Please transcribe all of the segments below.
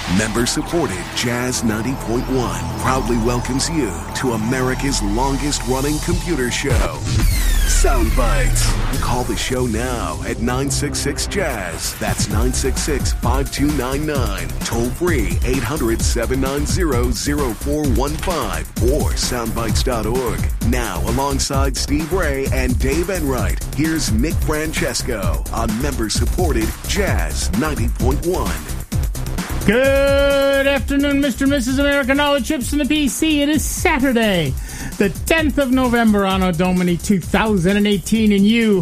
Member-supported Jazz 90.1 proudly welcomes you to America's longest-running computer show, Soundbites. Call the show now at 966-JAZZ. That's 966-5299. Toll-free 800-790-0415 or soundbites.org. Now, alongside Steve Ray and Dave Enright, here's Nick Francesco on member-supported Jazz 90.1. Good afternoon, Mr. and Mrs. America, and all the chips in the PC. It is Saturday, the 10th of November, Anno Domini 2018, and you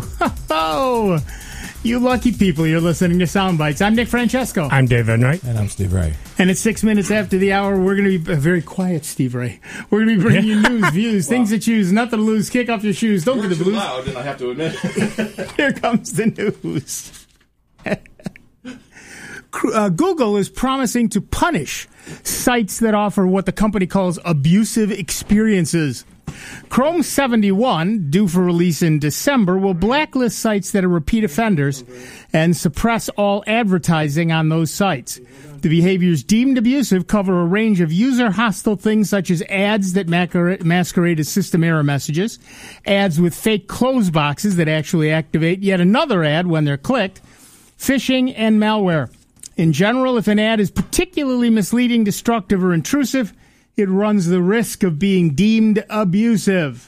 lucky people, you're listening to Soundbites. I'm Nick Francesco. I'm Dave Enright. And I'm Steve Ray. And it's 6 minutes after the hour. We're going to be very quiet, Steve Ray. We're going to be bringing you news, views, things to choose, nothing to lose. Kick off your shoes. Don't get the blues. Loud, and I have to admit. Here comes the news. Google is promising to punish sites that offer what the company calls abusive experiences. Chrome 71, due for release in December, will blacklist sites that are repeat offenders and suppress all advertising on those sites. The behaviors deemed abusive cover a range of user-hostile things such as ads that masquerade as system error messages, ads with fake close boxes that actually activate yet another ad when they're clicked, phishing, and malware. In general, if an ad is particularly misleading, destructive, or intrusive, it runs the risk of being deemed abusive.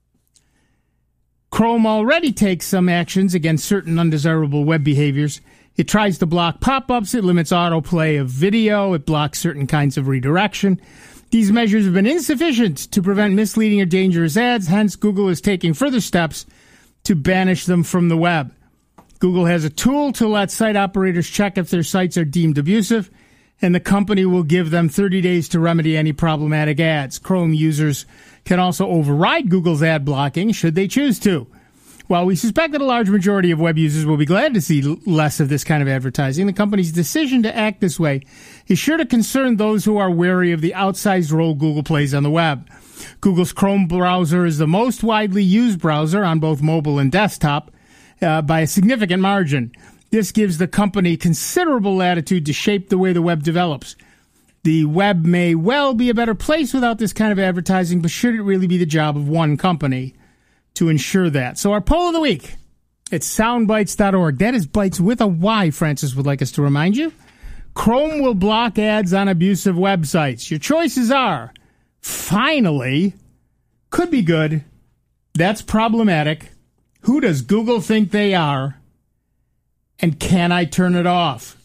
Chrome already takes some actions against certain undesirable web behaviors. It tries to block pop-ups, it limits autoplay of video, it blocks certain kinds of redirection. These measures have been insufficient to prevent misleading or dangerous ads, hence Google is taking further steps to banish them from the web. Google has a tool to let site operators check if their sites are deemed abusive, and the company will give them 30 days to remedy any problematic ads. Chrome users can also override Google's ad blocking should they choose to. While we suspect that a large majority of web users will be glad to see less of this kind of advertising, the company's decision to act this way is sure to concern those who are wary of the outsized role Google plays on the web. Google's Chrome browser is the most widely used browser on both mobile and desktop, by a significant margin. This gives the company considerable latitude to shape the way the web develops. The web may well be a better place without this kind of advertising, but should it really be the job of one company to ensure that? So our poll of the week, it's soundbites.org. That is bites with a Y, Francis would like us to remind you. Chrome will block ads on abusive websites. Your choices are, finally, could be good, that's problematic, who does Google think they are? And can I turn it off?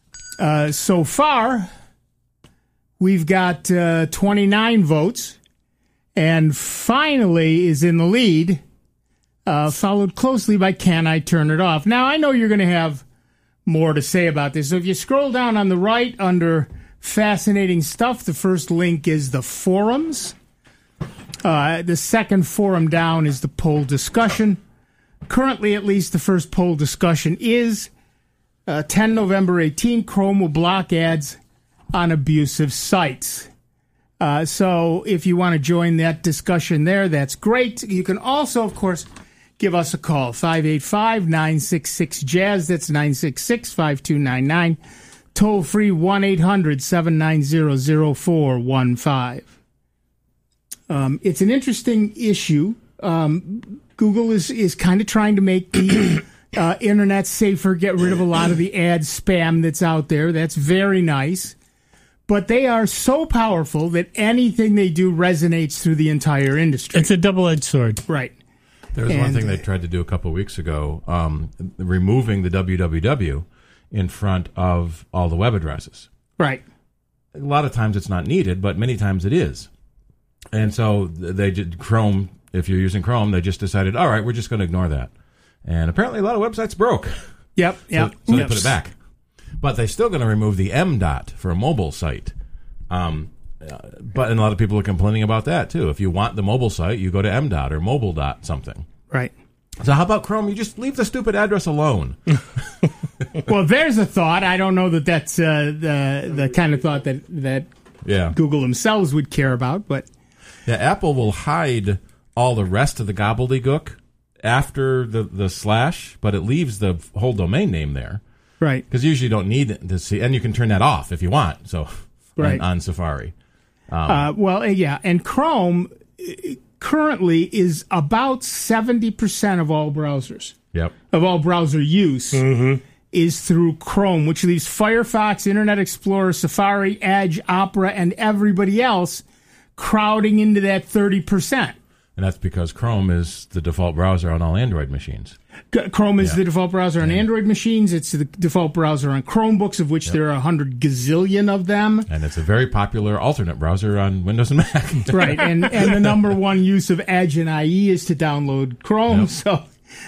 So far, we've got 29 votes. And finally is in the lead, followed closely by can I turn it off? Now, I know you're going to have more to say about this. So if you scroll down on the right under fascinating stuff, the first link is the forums. The second forum down is the poll discussion. Currently, at least, the first poll discussion is 10 November 18, Chrome will block ads on abusive sites. So if you want to join that discussion there, that's great. You can also, of course, give us a call, 585-966-JAZZ. That's 966-5299. Toll-free 1-800-790-0415. It's an interesting issue. Google is kind of trying to make the internet safer, get rid of a lot of the ad spam that's out there. That's very nice. But they are so powerful that anything they do resonates through the entire industry. It's a double-edged sword. Right. There was one thing they tried to do a couple of weeks ago, removing the www in front of all the web addresses. Right. A lot of times it's not needed, but many times it is. And so they did Chrome. If you're using Chrome, they just decided, all right, we're just going to ignore that. And apparently a lot of websites broke. Yep. So they put it back. But they're still going to remove the M dot for a mobile site. And a lot of people are complaining about that, too. If you want the mobile site, you go to M dot or mobile dot something. Right. So how about Chrome? You just leave the stupid address alone. Well, there's a thought. I don't know that that's the kind of thought that Google themselves would care about. But yeah, Apple will hide all the rest of the gobbledygook after the slash, but it leaves the whole domain name there. Right. Because you usually don't need to see, and you can turn that off if you want. So Right. on Safari. And Chrome currently is about 70% of all browsers. Yep. Of all browser use is through Chrome, which leaves Firefox, Internet Explorer, Safari, Edge, Opera, and everybody else crowding into that 30%. And that's because Chrome is the default browser on all Android machines. Chrome is the default browser on Android machines. It's the default browser on Chromebooks, of which there are 100 gazillion of them. And it's a very popular alternate browser on Windows and Mac. Right, and the number one use of Edge and IE is to download Chrome. Yep. So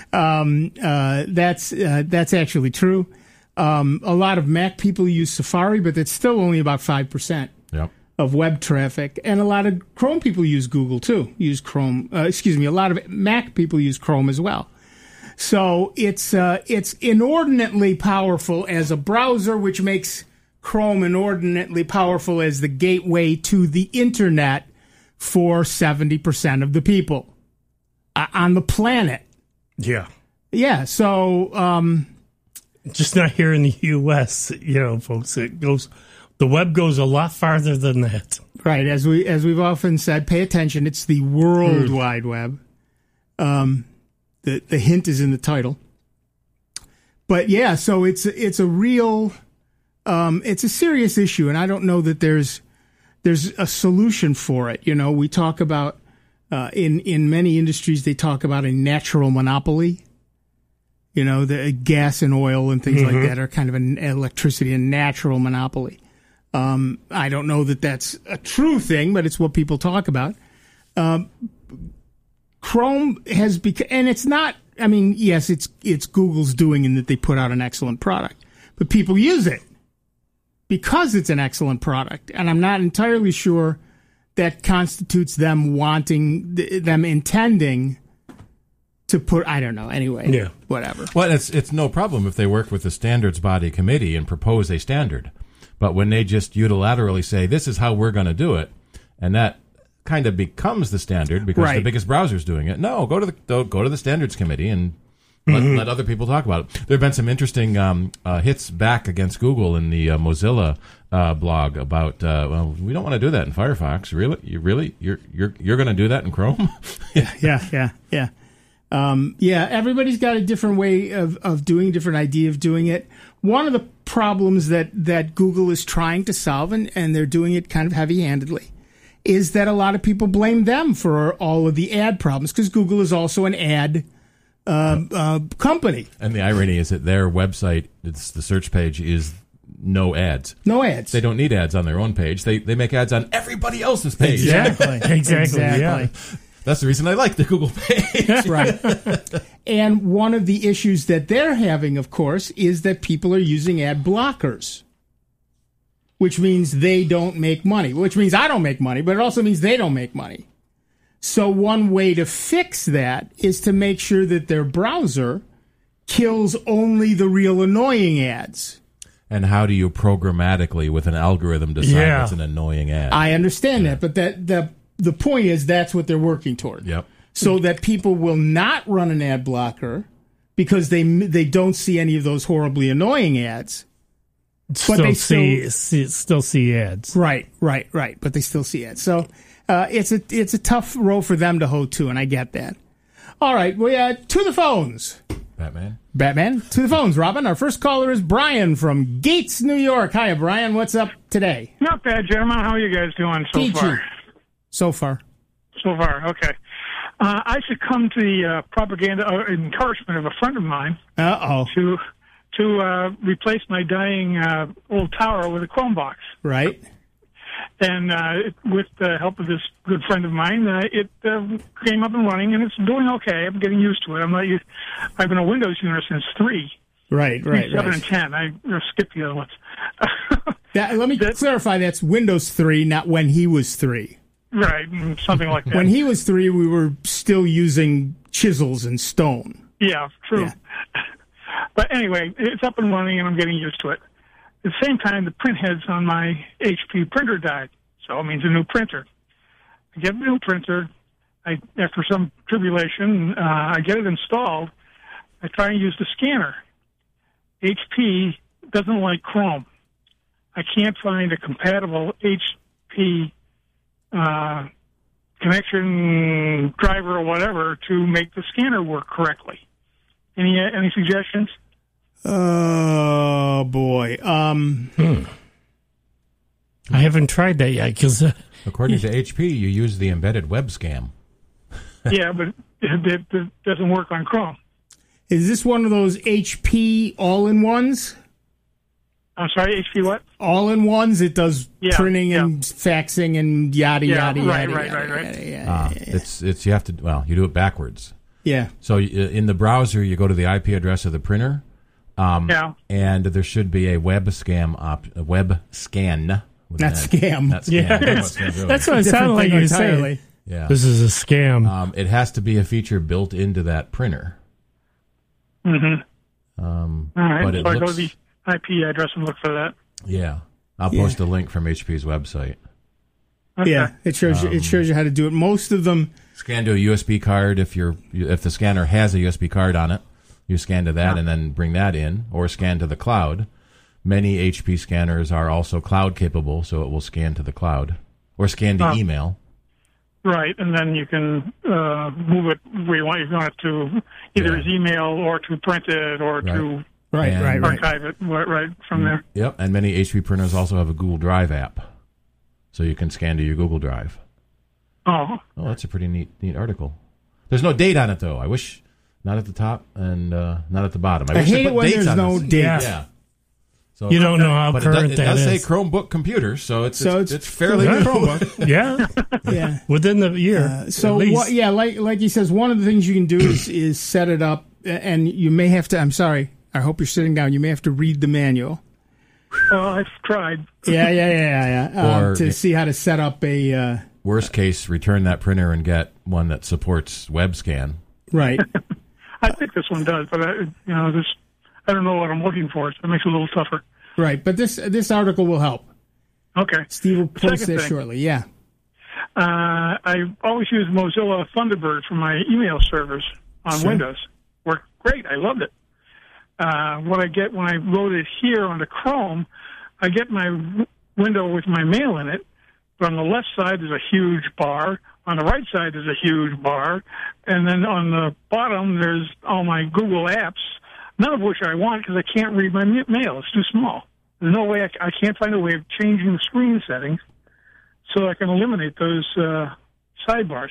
that's actually true. A lot of Mac people use Safari, but it's still only about 5%. Yep. Of web traffic, and a lot of Chrome people use Google too. Use Chrome. A lot of Mac people use Chrome as well. So it's inordinately powerful as a browser, which makes Chrome inordinately powerful as the gateway to the internet for 70% of the people on the planet. Yeah. Yeah. So just not here in the U.S. Folks. The web goes a lot farther than that. Right, as we've often said, pay attention. It's the World Wide Web. The hint is in the title. But yeah, so it's a real, it's a serious issue, and I don't know that there's a solution for it. We talk about in many industries they talk about a natural monopoly. The gas and oil and things like that are kind of an electricity, a natural monopoly. I don't know that that's a true thing, but it's what people talk about. Chrome has become, and it's not, yes, it's Google's doing in that they put out an excellent product, but people use it because it's an excellent product. And I'm not entirely sure that constitutes them intending to put, I don't know, anyway, whatever. Well, it's no problem if they work with the standards body committee and propose a standard. But when they just unilaterally say, this is how we're going to do it, and that kind of becomes the standard because the biggest browser's doing it, no, go to the standards committee and let other people talk about it. There have been some interesting hits back against Google in the Mozilla blog about, we don't want to do that in Firefox. Really? You're going to do that in Chrome? Yeah. Everybody's got a different way of doing, different idea of doing it. One of the problems that Google is trying to solve, and they're doing it kind of heavy-handedly, is that a lot of people blame them for all of the ad problems, because Google is also an ad company. And the irony is that their website, the search page, is no ads. No ads. They don't need ads on their own page. They make ads on everybody else's page. Exactly. Yeah. That's the reason I like the Google page. Right. And one of the issues that they're having, of course, is that people are using ad blockers, which means they don't make money, which means I don't make money, but it also means they don't make money. So one way to fix that is to make sure that their browser kills only the real annoying ads. And how do you programmatically, with an algorithm, decide what's an annoying ad? I understand that, but the point is that's what they're working toward. Yep. So that people will not run an ad blocker because they don't see any of those horribly annoying ads. But they still see ads. Right. But they still see ads. So it's a tough role for them to hold to, and I get that. All right, to the phones. Batman, to the phones, Robin. Our first caller is Brian from Gates, New York. Hi, Brian. What's up today? Not bad, gentlemen. How are you guys doing so far? So far, okay. I succumbed to the propaganda or encouragement of a friend of mine to replace my dying old tower with a Chromebox. Right. And with the help of this good friend of mine, it came up and running, and it's doing okay. I'm getting used to it. I've been a Windows user since 3. Right. 7 and 10. I skipped the other ones. Let me clarify. That's Windows 3, not when he was 3. Right, something like that. When he was 3, we were still using chisels and stone. Yeah, true. Yeah. But anyway, it's up and running, and I'm getting used to it. At the same time, the print heads on my HP printer died, so it means a new printer. I get a new printer. After some tribulation, I get it installed. I try and use the scanner. HP doesn't like Chrome. I can't find a compatible HP connection driver or whatever to make the scanner work correctly. Any suggestions? Oh, boy. I haven't tried that yet. Cause, according to HP, you use the embedded webcam. Yeah, but it doesn't work on Chrome. Is this one of those HP all-in-ones? I'm sorry, HP what? All-in-ones. It does printing and faxing and yada yada right. It's you have to you do it backwards. Yeah. So in the browser, you go to the IP address of the printer. And there should be a web scan. Not scam. Not scam. Yeah, that's what it sounded like you were saying. Yeah. This is a scam. It has to be a feature built into that printer. Mm-hmm. All right. But so I go to the IP address and look for that. Yeah. I'll post a link from HP's website. Okay. Yeah, it shows you how to do it. Most of them scan to a USB card if the scanner has a USB card on it. You scan to that and then bring that in, or scan to the cloud. Many HP scanners are also cloud capable, so it will scan to the cloud or scan to email. Right, and then you can move it where you want. You want it to either as email or to print it or to archive it right from there. Yep, and many HP printers also have a Google Drive app, so you can scan to your Google Drive. Oh, that's a pretty neat article. There's no date on it though. I wish not at the top and not at the bottom. I hate it when there's no date. Yeah. So you don't know how current that is. It does say Chromebook computer, so it's fairly new. Chromebook. Yeah. Within the year. Like he says, one of the things you can do is set it up, and you may have to. I'm sorry. I hope you're sitting down. You may have to read the manual. Oh, I've tried. Yeah. To see how to set up a. Worst case, return that printer and get one that supports WebScan. Right. I think this one does, but I don't know what I'm looking for, so it makes it a little tougher. Right, but this article will help. Okay. Steve will post this shortly, yeah. I always use Mozilla Thunderbird for my email servers on Windows. Worked great. I loved it. What I get when I load it here onto Chrome, I get my window with my mail in it, but on the left side there's a huge bar. On the right side there's a huge bar. And then on the bottom there's all my Google apps, none of which I want because I can't read my mail. It's too small. There's no way I can't find a way of changing the screen settings so I can eliminate those sidebars.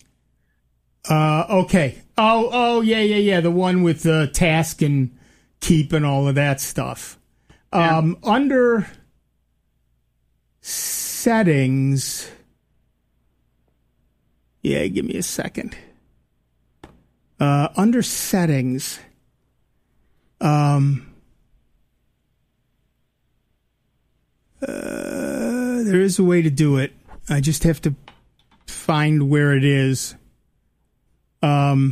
Okay. Oh, yeah. The one with the task and keep and all of that stuff. Under settings. Yeah, give me a second. Under settings. There is a way to do it. I just have to find where it is. There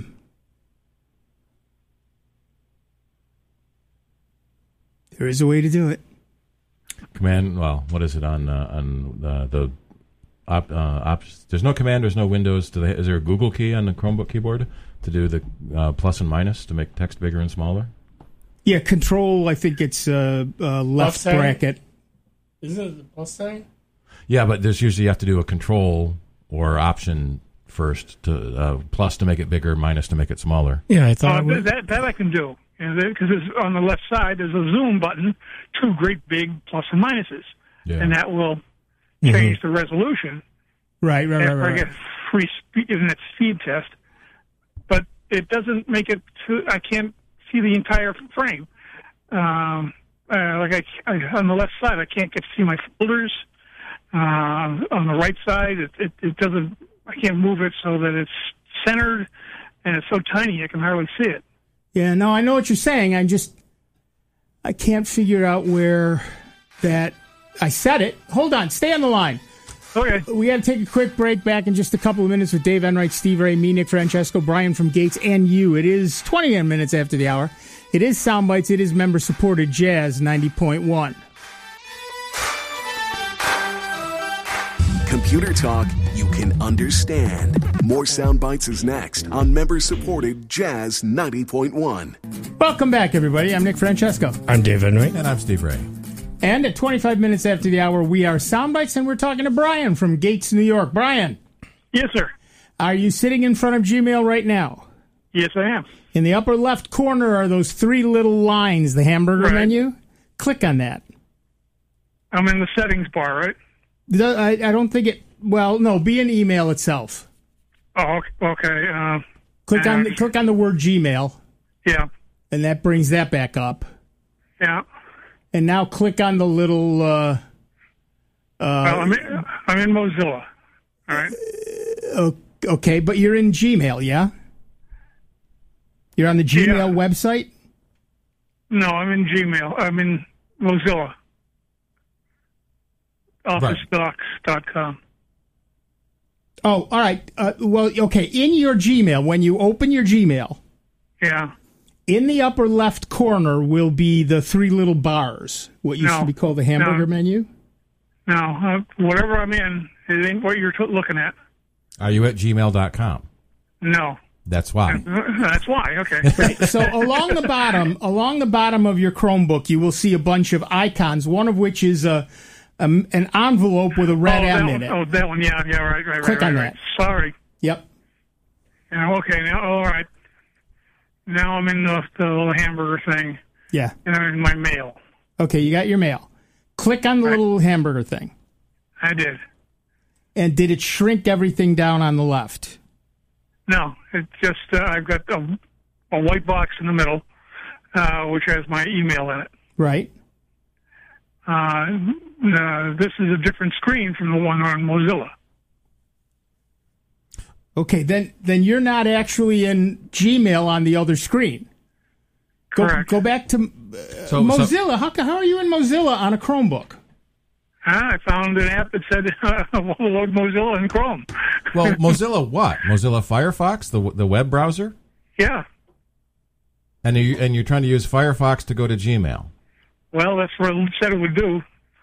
is a way to do it. Command. Well, what is it on the there's no command. There's no Windows. Is there a Google key on the Chromebook keyboard to do the plus and minus to make text bigger and smaller? Yeah, control. I think it's left bracket. Isn't it the plus sign? Yeah, but there's usually you have to do a control or option first to plus to make it bigger, minus to make it smaller. Yeah, I thought that I can do, because on the left side there's a zoom button, two great big plus and minuses, and that will change the resolution. Right. I get free internet speed test, but it doesn't make it. I can't see the entire frame. On the left side, I can't get to see my folders. On the right side, it doesn't. I can't move it so that it's centered, and it's so tiny I can hardly see it. Yeah, no, I know what you're saying. I can't figure out where that. I said it. Hold on, stay on the line. Okay. We got to take a quick break. Back in just a couple of minutes with Dave Enright, Steve Ray, me, Nick Francesco, Brian from Gates, and you. It is 20 minutes after the hour. It is Soundbites. It is member-supported Jazz 90.1. computer talk you can understand. More Sound Bites is next on member-supported Jazz 90.1. Welcome back, everybody. I'm Nick Francesco. I'm David Enright. And I'm Steve Ray. And at 25 minutes after the hour, we are Sound Bites, and we're talking to Brian from Gates, New York. Brian. Yes, sir. Are you sitting in front of Gmail right now? Yes, I am. In the upper left corner are those three little lines, the hamburger menu. Click on that. I'm in the settings bar, right? I don't think it... Well, no, be in email itself. Oh, okay. Click on the word Gmail. Yeah. And that brings that back up. Yeah. And now click on the little... well, I'm in Mozilla. All right. Okay, but you're in Gmail, yeah? You're on the Gmail website? No, I'm in Gmail. I'm in Mozilla. OfficeDocs.com. Oh, all right. Well, okay. In your Gmail, when you open your Gmail, in the upper left corner will be the three little bars, what used to be called the hamburger menu. No, whatever I'm in, it ain't what you're looking at. Are you at gmail.com? No. That's why. That's why. Okay. Right. So along the bottom of your Chromebook, you will see a bunch of icons. One of which is an envelope with a red M in it. Oh, that one. Yeah. Right. Click on that. Sorry. Yep. Yeah, okay. Now, all right. Now I'm in the little hamburger thing. Yeah. And I'm in my mail. Okay, you got your mail. Click on the little hamburger thing. I did. And did it shrink everything down on the left? No, it's just I've got a white box in the middle, which has my email in it. Right. This is a different screen from the one on Mozilla. Okay, then you're not actually in Gmail on the other screen. Correct. Go back to Mozilla. How are you in Mozilla on a Chromebook? I found an app that said load Mozilla in Chrome. Well, Mozilla what? Mozilla Firefox, the web browser? Yeah. And you're trying to use Firefox to go to Gmail? Well, that's what it said it would do.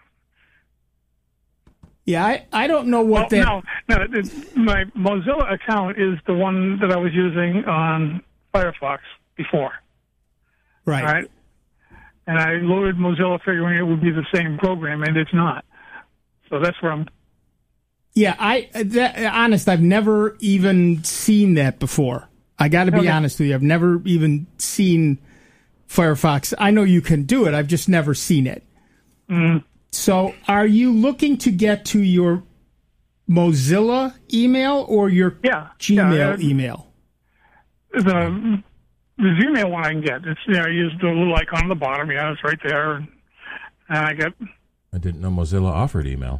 Yeah, I don't know what that... No, my Mozilla account is the one that I was using on Firefox before. Right. And I loaded Mozilla figuring it would be the same program, and it's not. So that's where I'm... Yeah, honest, I've never even seen that before. I got to be honest with you. I've never even seen Firefox. I know you can do it. I've just never seen it. Mm. So are you looking to get to your Mozilla email or your Gmail email? The Gmail one I can get. It's I use the little icon on the bottom. Yeah, it's right there. And I get... I didn't know Mozilla offered email.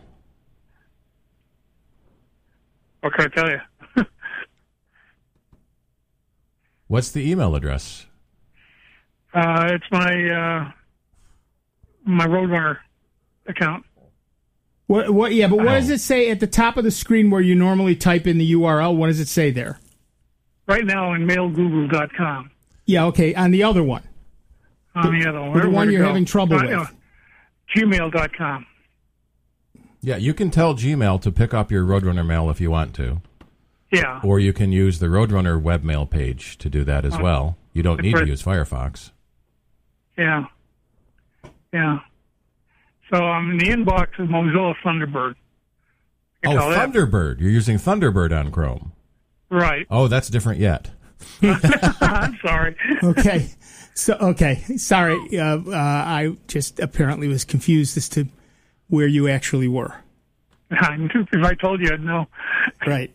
What can I tell you? What's the email address? It's my Roadrunner account. What? Yeah, but what does it say at the top of the screen where you normally type in the URL? What does it say there? Right now in mailgoogle.com. Yeah, okay. On the other one. On the other one. The one you're having trouble with. Gmail.com. Yeah, you can tell Gmail to pick up your Roadrunner mail if you want to. Yeah. Or you can use the Roadrunner webmail page to do that as well. You don't need to use Firefox. Yeah. Yeah. So I'm in the inbox of Mozilla Thunderbird. Thunderbird. You're using Thunderbird on Chrome. Right. Oh, that's different yet. I'm sorry. Okay. Sorry. I just apparently was confused as to where you actually were. If I told you, I'd know. Right.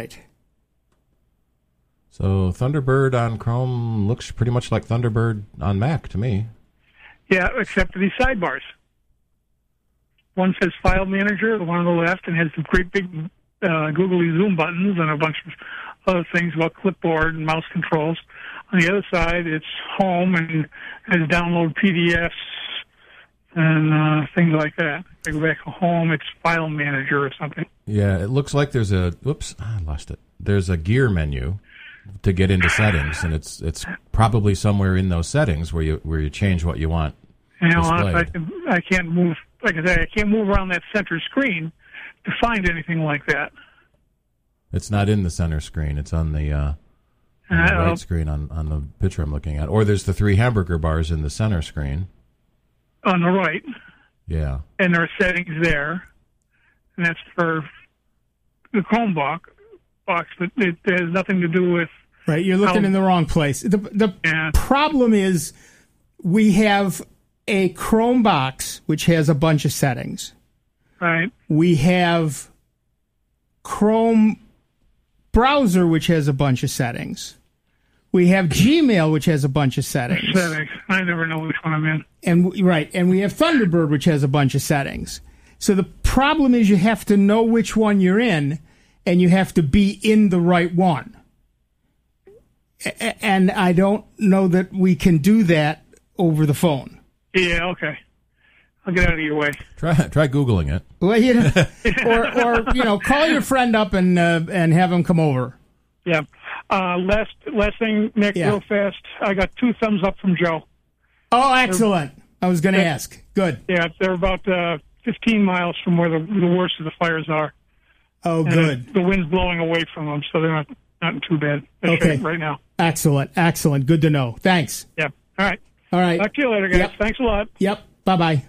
So Thunderbird on Chrome looks pretty much like Thunderbird on Mac to me. Yeah, except for these sidebars. One says File Manager, the one on the left, and has some great big googly zoom buttons and a bunch of other things about clipboard and mouse controls. On the other side, it's Home and has download PDFs and things like that. If I go back to Home, it's File Manager or something. Yeah, it looks like there's a... Whoops, I lost it. There's a gear menu to get into settings, and it's probably somewhere in those settings where you change what you want. I can't move. Like I said, I can't move around that center screen to find anything like that. It's not in the center screen. It's on the right screen on the picture I'm looking at. Or there's the 3 hamburger bars in the center screen. On the right. Yeah. And there are settings there. And that's for the Chrome box, but it has nothing to do with... Right, you're looking in the wrong place. The problem is we have a Chrome box, which has a bunch of settings. Right. We have Chrome browser, which has a bunch of settings. We have Gmail, which has a bunch of settings. I never know which one I'm in. And we have Thunderbird, which has a bunch of settings. So the problem is you have to know which one you're in, and you have to be in the right one. And I don't know that we can do that over the phone. Yeah, okay. I'll get out of your way. Try Googling it. Well, or call your friend up and have him come over. Yeah. Last thing, Nick, real fast. I got 2 thumbs up from Joe. Oh, excellent. I was going to ask. Good. Yeah, they're about 15 miles from where the worst of the fires are. Oh, good. The wind's blowing away from them, so they're not in too bad shape right now. Excellent. Good to know. Thanks. Yeah. All right. Talk to you later, guys. Yep. Thanks a lot. Yep. Bye-bye.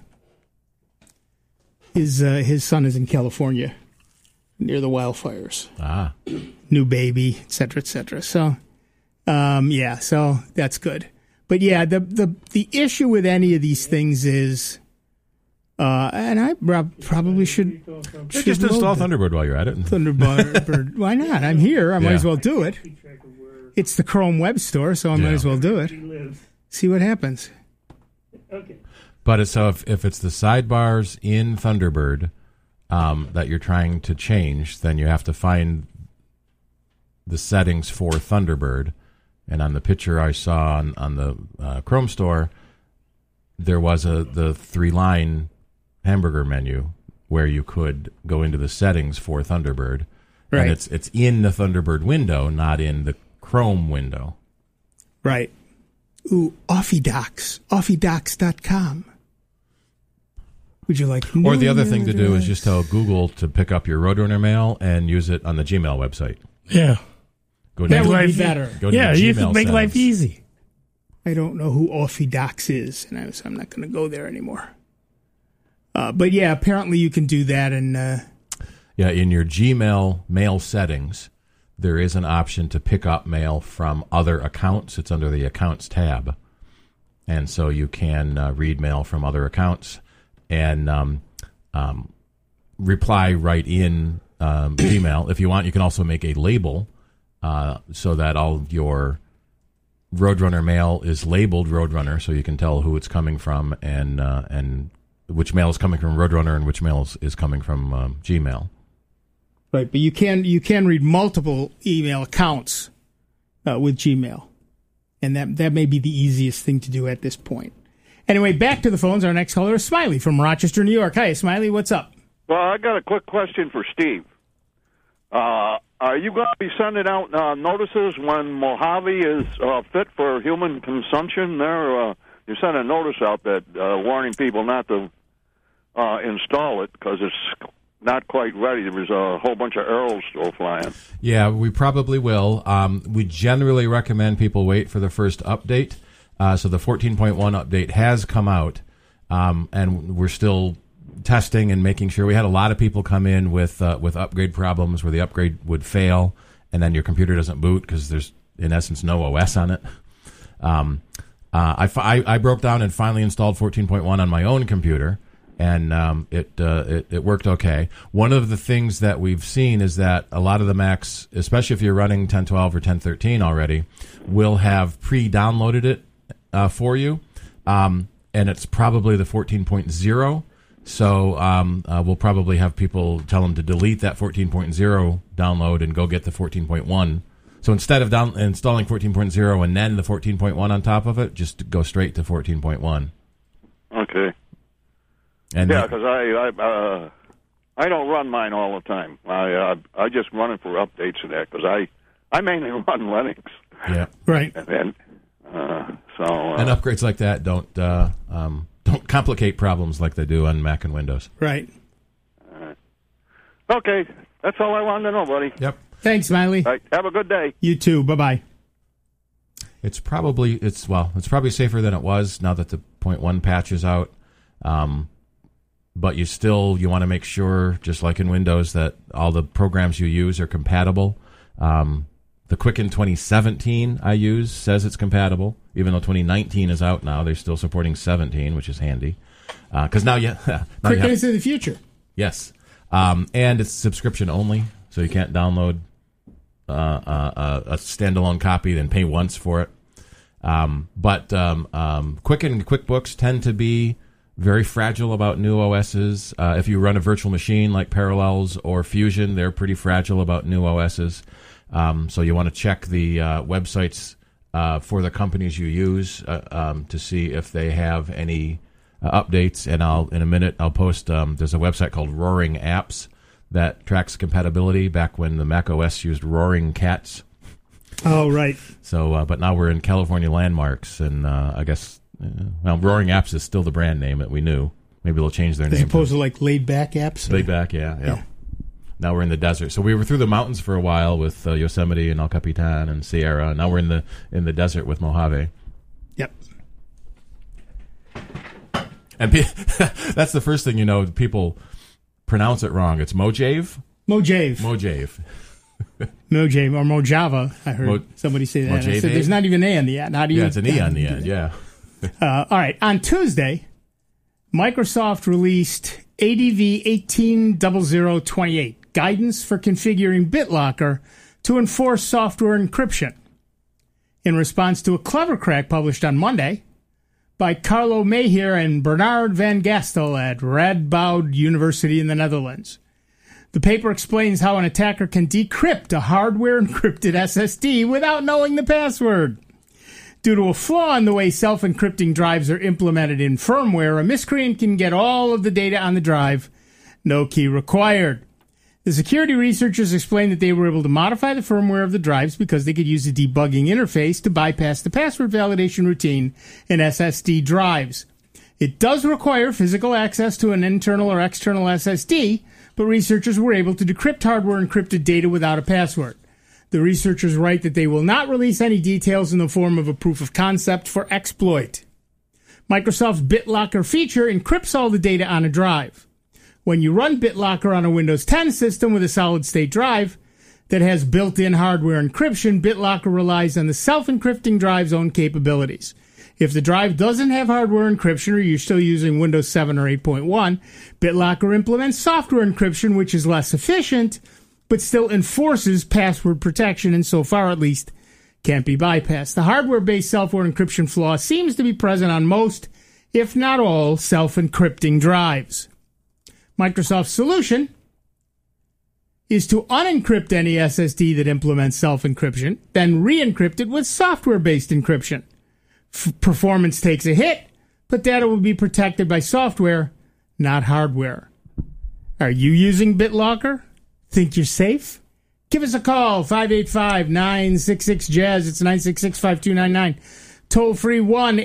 His son is in California near the wildfires. New baby, et cetera, et cetera. So, so that's good. But yeah, the issue with any of these things is, and I probably should just install Thunderbird while you're at it. Thunderbird. Why not? I'm here. I might as well do it. It's the Chrome Web Store, so I might as well do it. See what happens. Okay. But so if it's the sidebars in Thunderbird that you're trying to change, then you have to find the settings for Thunderbird. And on the picture I saw on the Chrome store, there was the 3-line hamburger menu where you could go into the settings for Thunderbird. Right. And it's in the Thunderbird window, not in the Chrome window. Right. Ooh, AuffieDocs. AuffieDocs.com. Would you like... Or the other thing to do is just tell Google to pick up your Roadrunner mail and use it on the Gmail website. Yeah. That would be better. You can make life easy. I don't know who AuffieDocs is, and I'm not going to go there anymore. But yeah, apparently you can do that. And in your Gmail mail settings, there is an option to pick up mail from other accounts. It's under the Accounts tab. And so you can read mail from other accounts and reply right in Gmail. If you want, you can also make a label so that all your Roadrunner mail is labeled Roadrunner, so you can tell who it's coming from and which mail is coming from Roadrunner and which mail is coming from Gmail. Right, but you can read multiple email accounts with Gmail, and that may be the easiest thing to do at this point. Anyway, back to the phones. Our next caller is Smiley from Rochester, New York. Hi, Smiley, what's up? Well, I got a quick question for Steve. Are you going to be sending out notices when Mojave is fit for human consumption? You sent a notice out that warning people not to install it because it's not quite ready. There was a whole bunch of arrows still flying. Yeah, we probably will. We generally recommend people wait for the first update. So the 14.1 update has come out, and we're still testing and making sure. We had a lot of people come in with upgrade problems where the upgrade would fail, and then your computer doesn't boot because there's, in essence, no OS on it. I broke down and finally installed 14.1 on my own computer, and it worked okay. One of the things that we've seen is that a lot of the Macs, especially if you're running 1012 or 1013 already, will have pre-downloaded it for you, and it's probably the 14.0. So we'll probably have people tell them to delete that 14.0 download and go get the 14.1. So instead of installing 14.0 and then the 14.1 on top of it, just go straight to 14.1. Okay. And yeah, because I don't run mine all the time. I just run it for updates and that because I mainly run Linux. Yeah. Right. And upgrades like that don't complicate problems like they do on Mac and Windows. Right. Okay. That's all I wanted to know, buddy. Yep. Thanks, Smiley. All right. Have a good day. You too. Bye-bye. It's probably safer than it was now that the 0.1 patch is out. But you want to make sure, just like in Windows, that all the programs you use are compatible. The Quicken 2017 I use says it's compatible, even though 2019 is out now. They're still supporting 17, which is handy. Because now Quicken is in the future. Yes. And it's subscription only, so you can't download a standalone copy and pay once for it. But Quicken and QuickBooks tend to be very fragile about new OSs. If you run a virtual machine like Parallels or Fusion, they're pretty fragile about new OSs. So you want to check the websites for the companies you use to see if they have any updates. And in a minute I'll post. There's a website called Roaring Apps that tracks compatibility. Back when the Mac OS used Roaring Cats. Oh, right. So, but now we're in California Landmarks, and I guess Roaring Apps is still the brand name that we knew. Maybe they'll change their name. As opposed to like Laid Back Apps? Laid Back, yeah. Now we're in the desert. So we were through the mountains for a while with Yosemite and El Capitan and Sierra. And now we're in the desert with Mojave. Yep. And that's the first thing people pronounce it wrong. It's Mojave? Mojave. Mojave or Mojava. I heard somebody say that. I said, there's not even an A on the end. How do you? Yeah, it's an E on the end. Yeah. All right. On Tuesday, Microsoft released ADV 180028, guidance for configuring BitLocker to enforce software encryption. In response to a clever crack published on Monday by Carlo Meyer and Bernard van Gastel at Radboud University in the Netherlands. The paper explains how an attacker can decrypt a hardware-encrypted SSD without knowing the password. Due to a flaw in the way self-encrypting drives are implemented in firmware, a miscreant can get all of the data on the drive, no key required. The security researchers explained that they were able to modify the firmware of the drives because they could use a debugging interface to bypass the password validation routine in SSD drives. It does require physical access to an internal or external SSD, but researchers were able to decrypt hardware-encrypted data without a password. The researchers write that they will not release any details in the form of a proof of concept for exploit. Microsoft's BitLocker feature encrypts all the data on a drive. When you run BitLocker on a Windows 10 system with a solid-state drive that has built-in hardware encryption, BitLocker relies on the self-encrypting drive's own capabilities. If the drive doesn't have hardware encryption or you're still using Windows 7 or 8.1, BitLocker implements software encryption, which is less efficient, but still enforces password protection, and so far at least can't be bypassed. The hardware-based software encryption flaw seems to be present on most, if not all, self-encrypting drives. Microsoft's solution is to unencrypt any SSD that implements self-encryption, then re-encrypt it with software-based encryption. Performance takes a hit, but data will be protected by software, not hardware. Are you using BitLocker? Think you're safe? Give us a call, 585-966-JAZZ. It's 966-5299. Toll free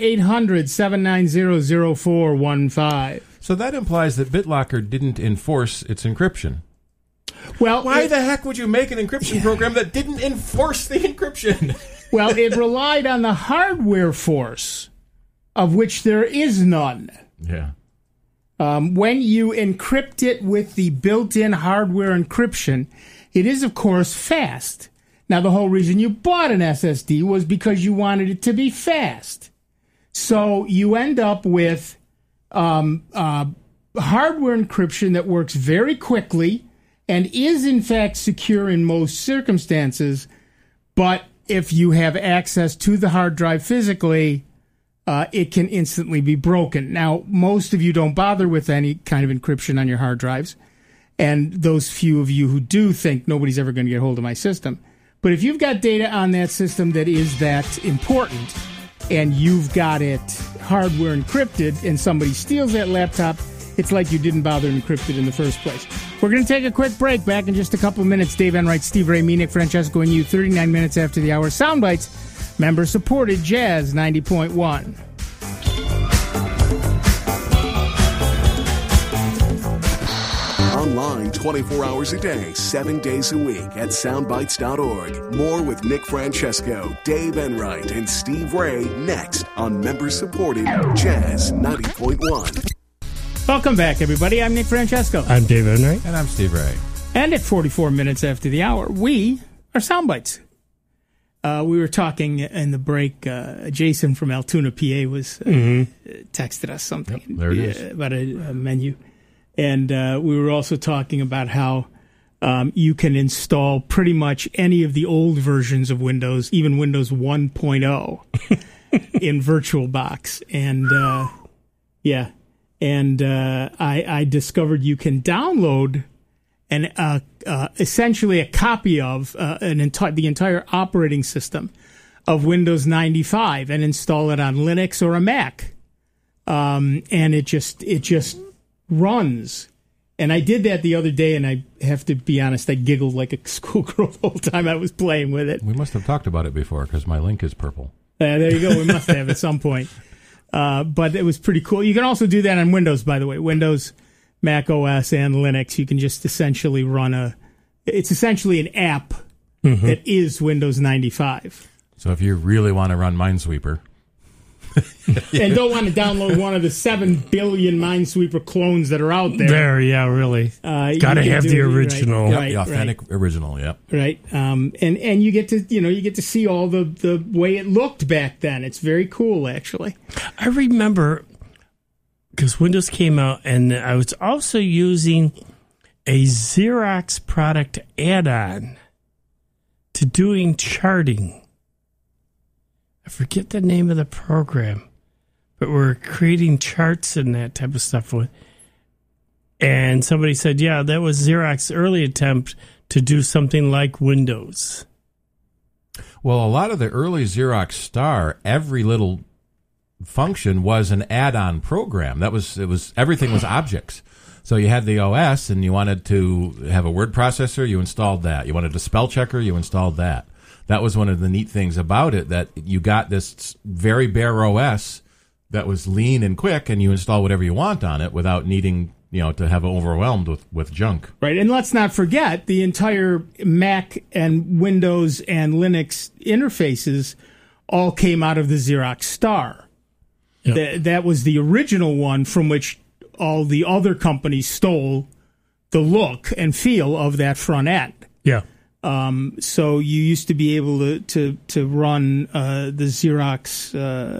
1-800-790-0415. So that implies that BitLocker didn't enforce its encryption. Well, why the heck would you make an encryption program that didn't enforce the encryption? Well, it relied on the hardware force, of which there is none. Yeah. When you encrypt it with the built-in hardware encryption, it is, of course, fast. Now, the whole reason you bought an SSD was because you wanted it to be fast. So you end up with hardware encryption that works very quickly and is, in fact, secure in most circumstances, but if you have access to the hard drive physically, it can instantly be broken. Now, most of you don't bother with any kind of encryption on your hard drives, and those few of you who do think nobody's ever going to get hold of my system. But if you've got data on that system that is that important, and you've got it hardware encrypted, and somebody steals that laptop, it's like you didn't bother to encrypt it in the first place. We're going to take a quick break. Back in just a couple of minutes. Dave Enright, Steve Ray, me, Nick Francesco, and you. 39 minutes after the hour. Soundbites, member-supported Jazz 90.1. online 24 hours a day, 7 days a week at soundbites.org. More with Nick Francesco, Dave Enright, and Steve Ray next on member-supported Jazz 90.1. Welcome back, everybody. I'm Nick Francesco. I'm Dave Enright. And I'm Steve Ray. And at 44 minutes after the hour, we are Soundbites. We were talking in the break. Jason from Altoona, PA, was texted us something. Yep, there it is. About a menu. And we were also talking about how you can install pretty much any of the old versions of Windows, even Windows 1.0, in VirtualBox. And, I discovered you can download essentially a copy of the entire operating system of Windows 95 and install it on Linux or a Mac, and it just runs. And I did that the other day, and I have to be honest, I giggled like a schoolgirl the whole time I was playing with it. We must have talked about it before because my link is purple. There you go. We must have at some point. But it was pretty cool. You can also do that on Windows, by the way. Windows, Mac OS, and Linux. You can just essentially it's essentially an app that is Windows 95. So if you really want to run Minesweeper. And don't want to download one of the 7 billion Minesweeper clones that are out there. Really. Got to have the original. Right, the authentic original, yep. Right. And you get to see all the way it looked back then. It's very cool, actually. I remember, because Windows came out, and I was also using a Xerox product add-on to doing charting. I forget the name of the program, but we're creating charts and that type of stuff with. And somebody said, yeah, that was Xerox's early attempt to do something like Windows. Well, a lot of the early Xerox Star, every little function was an add-on program. Everything was objects. So you had the OS, and you wanted to have a word processor, you installed that. You wanted a spell checker, you installed that. That was one of the neat things about it, that you got this very bare OS that was lean and quick, and you install whatever you want on it without needing, to have it overwhelmed with junk. Right, and let's not forget the entire Mac and Windows and Linux interfaces all came out of the Xerox Star. Yep. That was the original one from which all the other companies stole the look and feel of that front end. Yeah. So you used to be able to run the Xerox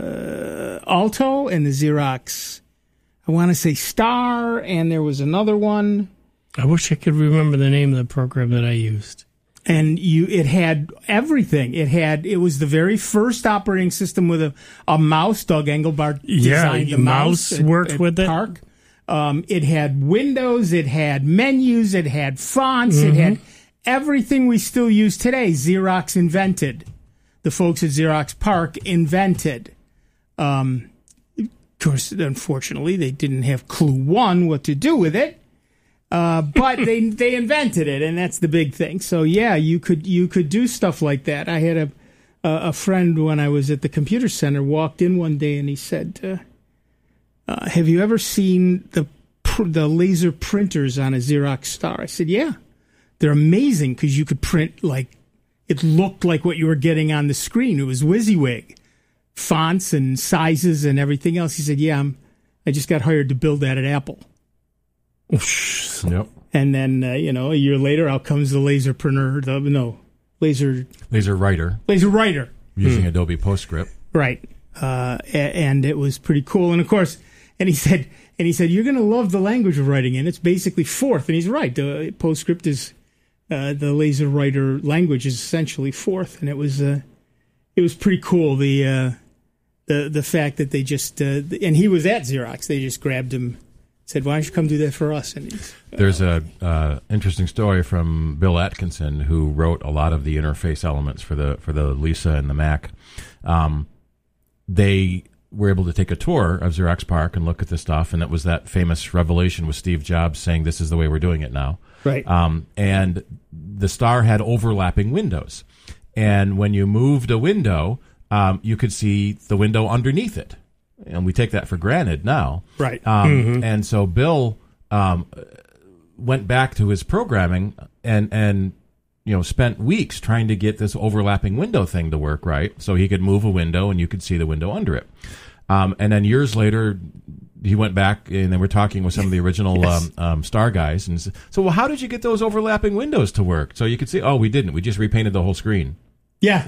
Alto and the Xerox, I want to say Star, and there was another one. I wish I could remember the name of the program that I used. And it had everything. It was the very first operating system with a mouse. Doug Engelbart designed the mouse. Worked at with Park. It had windows. It had menus. It had fonts. Mm-hmm. It had everything we still use today. Xerox invented. The folks at Xerox Park invented. Of course, unfortunately, they didn't have clue one what to do with it. But they invented it, and that's the big thing. So yeah, you could do stuff like that. I had a friend when I was at the computer center walked in one day and he said, "Have you ever seen the laser printers on a Xerox Star?" I said, "Yeah, they're amazing because you could print like it looked like what you were getting on the screen. It was WYSIWYG, fonts and sizes and everything else." He said, "Yeah, I just got hired to build that at Apple." Yep. And then, a year later, out comes the laser printer, laser writer. Laser writer. Using Adobe PostScript. Right. And it was pretty cool. And of course, and he said, you're going to love the language of writing in. It's basically Forth. And he's right. The PostScript is, the laser writer language is essentially Forth. And it was pretty cool. The fact that they just, and he was at Xerox. They just grabbed him. Said, "Why don't you come do that for us?" And there's a interesting story from Bill Atkinson, who wrote a lot of the interface elements for the Lisa and the Mac. They were able to take a tour of Xerox Park and look at the stuff, and it was that famous revelation with Steve Jobs saying, "This is the way we're doing it now." Right. And the Star had overlapping windows, and when you moved a window, you could see the window underneath it. And we take that for granted now. Right. And so Bill went back to his programming and spent weeks trying to get this overlapping window thing to work right, so he could move a window and you could see the window under it. And then years later, he went back and they were talking with some of the original Star guys and said, so, well, how did you get those overlapping windows to work? So you could see, we didn't. We just repainted the whole screen. Yeah.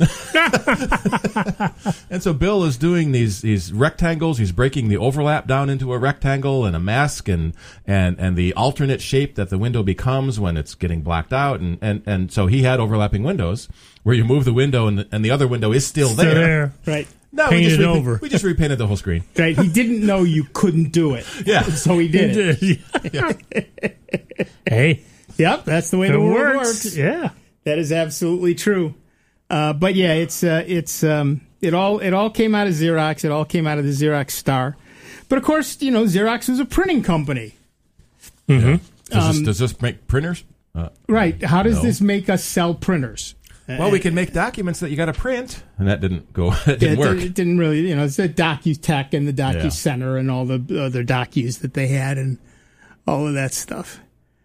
And so Bill is doing these rectangles. He's breaking the overlap down into a rectangle and a mask and the alternate shape that the window becomes when it's getting blacked out. And so he had overlapping windows where you move the window and the other window is still there. Right. No, we just repainted the whole screen. Right. He didn't know you couldn't do it. Yeah. So he did it. Yeah. Hey. Yep. That's the way the world works. Yeah. That is absolutely true. But yeah, it all came out of Xerox. It all came out of the Xerox Star. But of course, Xerox was a printing company. Mm-hmm. Does this make printers? Right. How does this make us sell printers? Well, we can make documents that you got to print, and that didn't go. It didn't work. It didn't really. It's the DocuTech and the DocuCenter and all the other docus that they had and all of that stuff.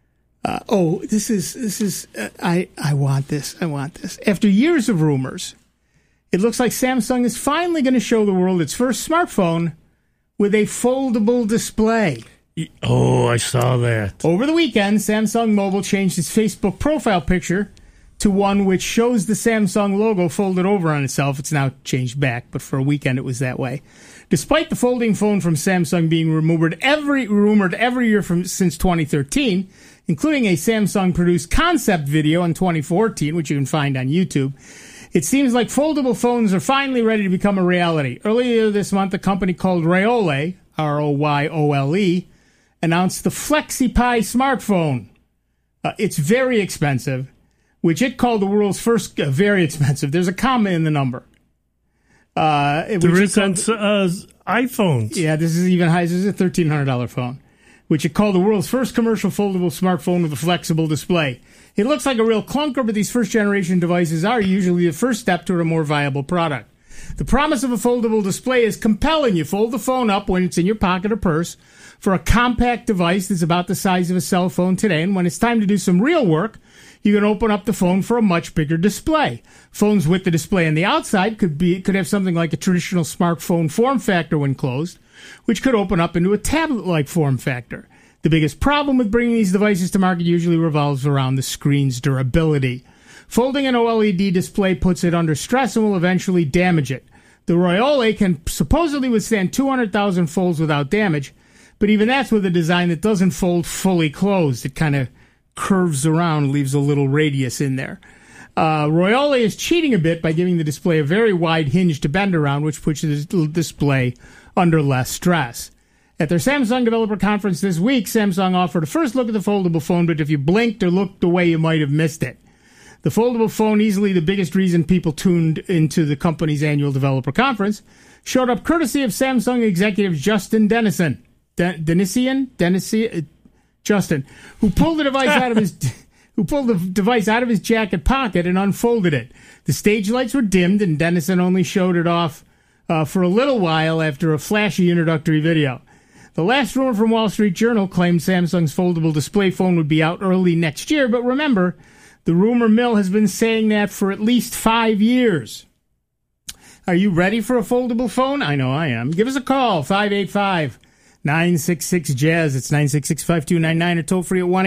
This is. I want this. I want this. After years of rumors, it looks like Samsung is finally going to show the world its first smartphone with a foldable display. Oh, I saw that. Over the weekend, Samsung Mobile changed its Facebook profile picture to one which shows the Samsung logo folded over on itself. It's now changed back, but for a weekend it was that way. Despite the folding phone from Samsung being rumored every year since 2013, including a Samsung-produced concept video in 2014, which you can find on YouTube, it seems like foldable phones are finally ready to become a reality. Earlier this month, a company called Royole, Royole, announced the FlexiPi smartphone. It's very expensive, which it called the world's first very expensive. There's a comma in the number. There is on iPhones. Yeah, this is even high. This is a $1,300 phone, which it called the world's first commercial foldable smartphone with a flexible display. It looks like a real clunker, but these first-generation devices are usually the first step toward a more viable product. The promise of a foldable display is compelling. You fold the phone up when it's in your pocket or purse for a compact device that's about the size of a cell phone today, and when it's time to do some real work, you can open up the phone for a much bigger display. Phones with the display on the outside could have something like a traditional smartphone form factor when closed, which could open up into a tablet-like form factor. The biggest problem with bringing these devices to market usually revolves around the screen's durability. Folding an OLED display puts it under stress and will eventually damage it. The Royole can supposedly withstand 200,000 folds without damage, but even that's with a design that doesn't fold fully closed. It kind of curves around, leaves a little radius in there. Royole is cheating a bit by giving the display a very wide hinge to bend around, which puts the display under less stress. At their Samsung Developer Conference this week, Samsung offered a first look at the foldable phone, but if you blinked or looked away, you might have missed it. The foldable phone, easily the biggest reason people tuned into the company's annual developer conference, showed up courtesy of Samsung executive Justin Denison, Justin, who pulled the device out of his jacket pocket and unfolded it. The stage lights were dimmed, and Denison only showed it off for a little while after a flashy introductory video. The last rumor from Wall Street Journal claimed Samsung's foldable display phone would be out early next year, but remember, the rumor mill has been saying that for at least 5 years. Are you ready for a foldable phone? I know I am. Give us a call, 585-966-JAZZ. It's 966-5299 or toll free at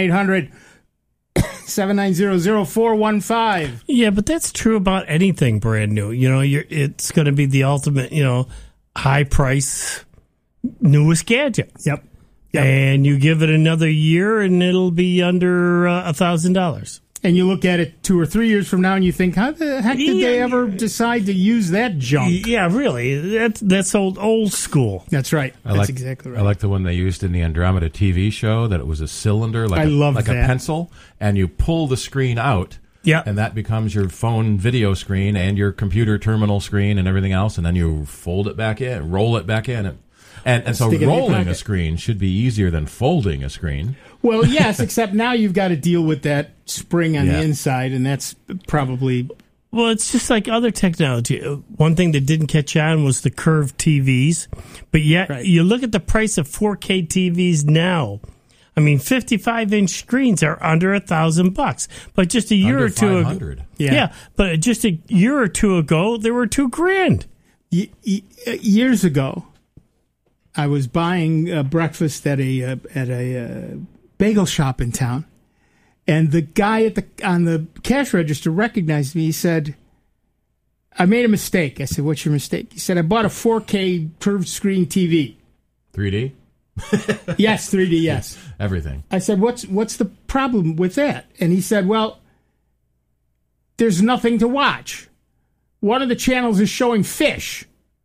1-800-790-0415. Yeah, but that's true about anything brand new. It's going to be the ultimate, high price, newest gadget. Yep. And you give it another year and it'll be under $1,000. And you look at it 2 or 3 years from now and you think, how the heck did they ever decide to use that junk? Yeah, really. That's old school. That's right. That's exactly right. I like the one they used in the Andromeda TV show, that it was a cylinder, like a pencil, and you pull the screen out. Yeah. And that becomes your phone video screen and your computer terminal screen and everything else, and then you fold it back in, roll it back in. And so rolling a screen should be easier than folding a screen. Well, yes, except now you've got to deal with that spring on the inside, and that's probably... Well, it's just like other technology. One thing that didn't catch on was the curved TVs, but yet you look at the price of 4K TVs now. I mean, 55-inch screens are under $1,000, but just a year or two ago, but just a year or two ago, they were $2,000. Years ago, I was buying breakfast at a bagel shop in town, and the guy on the cash register recognized me. He said, "I made a mistake." I said, "What's your mistake?" He said, "I bought a 4K curved screen TV." 3D? Yes, 3D, yes. Everything. I said, what's the problem with that? And he said, well, there's nothing to watch. One of the channels is showing fish.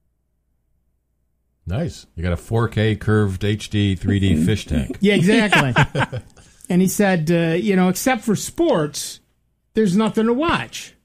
Nice. You got a 4K curved HD 3D fish tank. Yeah, exactly. And he said, except for sports, there's nothing to watch.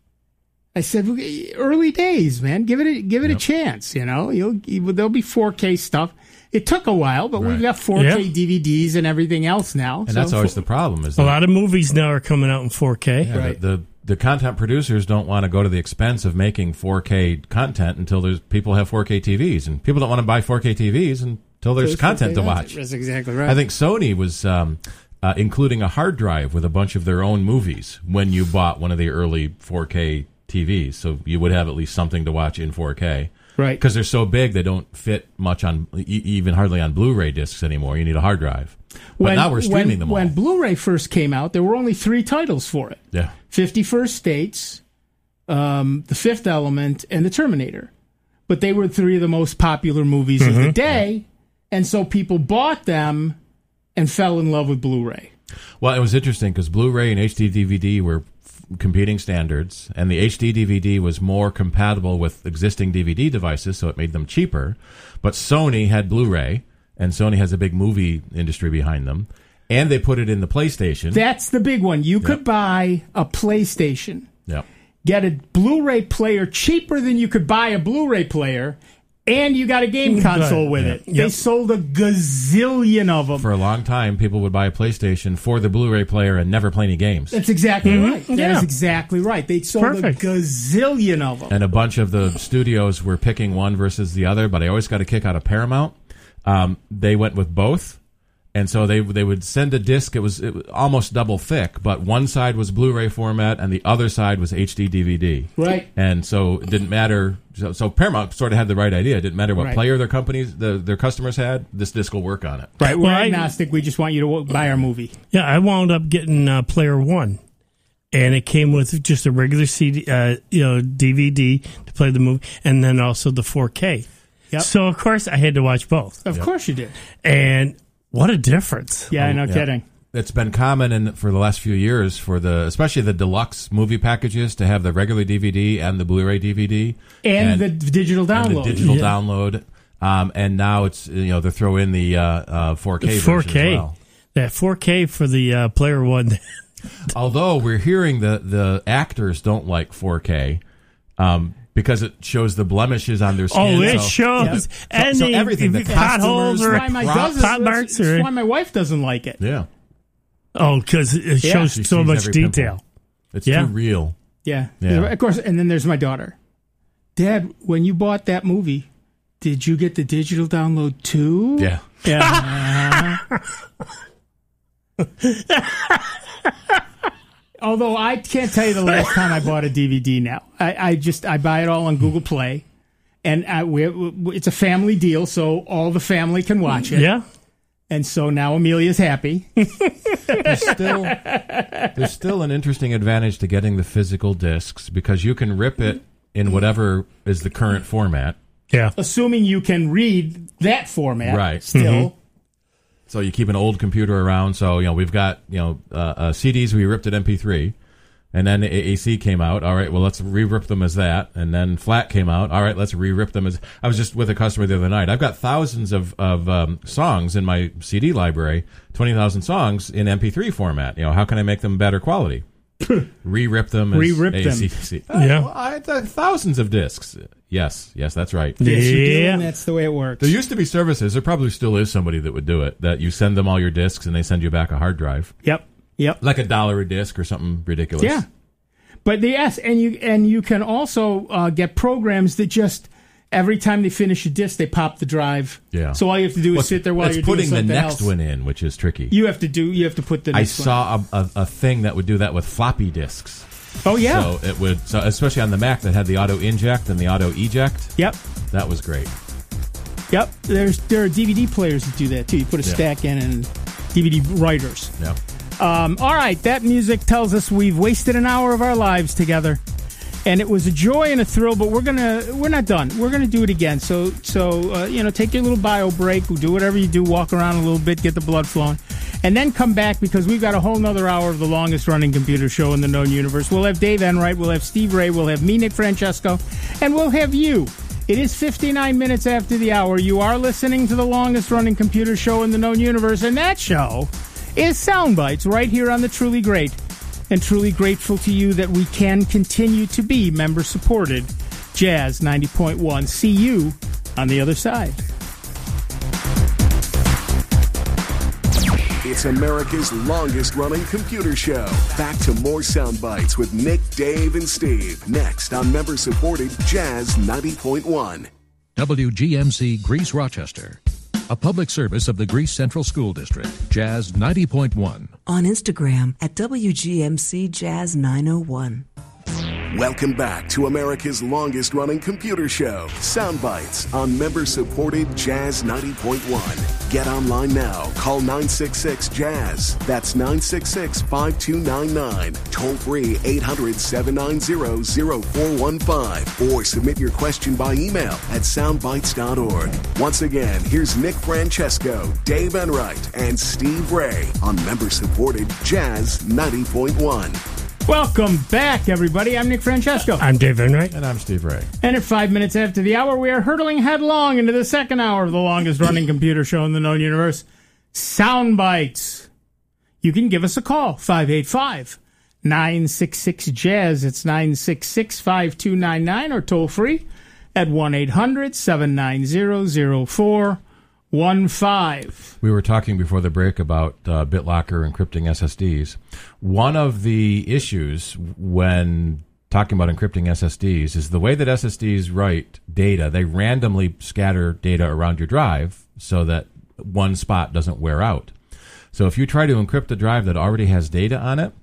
I said, early days, man. Give it a chance. There'll be 4K stuff. It took a while, but we've got 4K DVDs and everything else now. And that's always the problem. Is a lot of movies now are coming out in 4K. Yeah, right. The content producers don't want to go to the expense of making 4K content until people have 4K TVs, and people don't want to buy 4K TVs until there's content to watch. That's exactly right. I think Sony was including a hard drive with a bunch of their own movies when you bought one of the early 4K TVs, so you would have at least something to watch in 4K. Right. Because they're so big, they don't fit much on, even hardly on Blu-ray discs anymore. You need a hard drive. But now we're streaming them all. When Blu-ray first came out, there were only 3 titles for it. Yeah. 51st States, The Fifth Element, and The Terminator. But they were 3 of the most popular movies of the day, and so people bought them and fell in love with Blu-ray. Well, it was interesting because Blu-ray and HD DVD were competing standards, and the HD DVD was more compatible with existing DVD devices, so it made them cheaper. But Sony had Blu-ray, and Sony has a big movie industry behind them, and they put it in the PlayStation. That's the big one. You could buy a PlayStation, get a Blu-ray player cheaper than you could buy a Blu-ray player, and you got a game console with it. They sold a gazillion of them. For a long time, people would buy a PlayStation for the Blu-ray player and never play any games. That's exactly right. That is exactly right. They sold a gazillion of them. And a bunch of the studios were picking one versus the other, but I always got a kick out of Paramount. They went with both. And so they would send a disc. It was almost double thick, but one side was Blu-ray format and the other side was HD DVD. Right. And so it didn't matter. So Paramount sort of had the right idea. It didn't matter what player their companies, their customers had. This disc will work on it. Right. We're agnostic. We just want you to buy our movie. Yeah, I wound up getting Player One, and it came with just a regular CD, DVD to play the movie, and then also the 4K. Yep. So of course I had to watch both. Of course you did. And what a difference. Yeah, no kidding. It's been common for the last few years for especially the deluxe movie packages to have the regular DVD and the Blu-ray DVD. And the digital download. Download. And now it's, they're throwing in the 4K version as well. That 4K for the Player One. Although we're hearing the actors don't like 4K. Because it shows the blemishes on their skin. Oh, it shows. And so everything. The potholes or pot marks. That's why my wife doesn't like it. Yeah. Oh, because it shows so much detail. Pimple. It's too real. Yeah. Of course. And then there's my daughter. Dad, when you bought that movie, did you get the digital download too? Yeah. Although I can't tell you the last time I bought a DVD now. I buy it all on Google Play, and it's a family deal, so all the family can watch it. Yeah. And so now Amelia's happy. There's still an interesting advantage to getting the physical discs because you can rip it in whatever is the current format. Yeah. Assuming you can read that format. Right. Still. Mm-hmm. So you keep an old computer around. So, we've got, CDs we ripped at MP3. And then AAC came out. All right, well, let's re-rip them as that. And then FLAC came out. All right, let's re-rip them as... I was just with a customer the other night. I've got thousands of songs in my CD library, 20,000 songs in MP3 format. How can I make them better quality? Re-rip them as AAC. Yeah. Thousands of discs. Yes, that's right. Yes, you do, and that's the way it works. There used to be services. There probably still is somebody that would do it. That you send them all your discs and they send you back a hard drive. Yep. Like $1 a disc or something ridiculous. Yeah. But and you can also get programs that just Every time they finish a disc, they pop the drive. Yeah. So all you have to do is sit there while you're doing something else. Putting the next one in, which is tricky. You have to put the next one. I saw a thing that would do that with floppy disks. Oh yeah. So it would, especially on the Mac that had the auto inject and the auto eject. Yep. That was great. Yep. There are DVD players that do that too. You put a stack in and DVD writers. Yeah. All right. That music tells us we've wasted an hour of our lives together. And it was a joy and a thrill, but we're not done. We're gonna do it again. So take your little bio break. Do whatever you do. Walk around a little bit, get the blood flowing, and then come back because we've got a whole nother hour of the longest running computer show in the known universe. We'll have Dave Enright, we'll have Steve Ray, we'll have me, Nick Francesco, and we'll have you. It is 59 minutes after the hour. You are listening to the longest running computer show in the known universe, and that show is Soundbites right here on the Truly Great. And truly grateful to you that we can continue to be member-supported. Jazz 90.1. See you on the other side. It's America's longest-running computer show. Back to more sound bites with Nick, Dave, and Steve. Next on member-supported Jazz 90.1. WGMC Greece Rochester. A public service of the Greece Central School District. Jazz 90.1. On Instagram at WGMC Jazz 901. Welcome back to America's longest-running computer show, Soundbites, on member-supported Jazz 90.1. Get online now. Call 966-JAZZ. That's 966-5299. Toll-free 800-790-0415. Or submit your question by email at soundbites.org. Once again, here's Nick Francesco, Dave Enright, and Steve Ray on member-supported Jazz 90.1. Welcome back, everybody. I'm Nick Francesco. I'm Dave Enright. And I'm Steve Ray. And at 5 minutes after the hour, we are hurtling headlong into the second hour of the longest-running computer show in the known universe, Soundbites. You can give us a call, 585-966-JAZZ. It's 966-5299, or toll-free at 1-800-790-0415. We were talking before the break about BitLocker encrypting SSDs. One of the issues when talking about encrypting SSDs is the way that SSDs write data. They randomly scatter data around your drive so that one spot doesn't wear out. So if you try to encrypt a drive that already has data on it,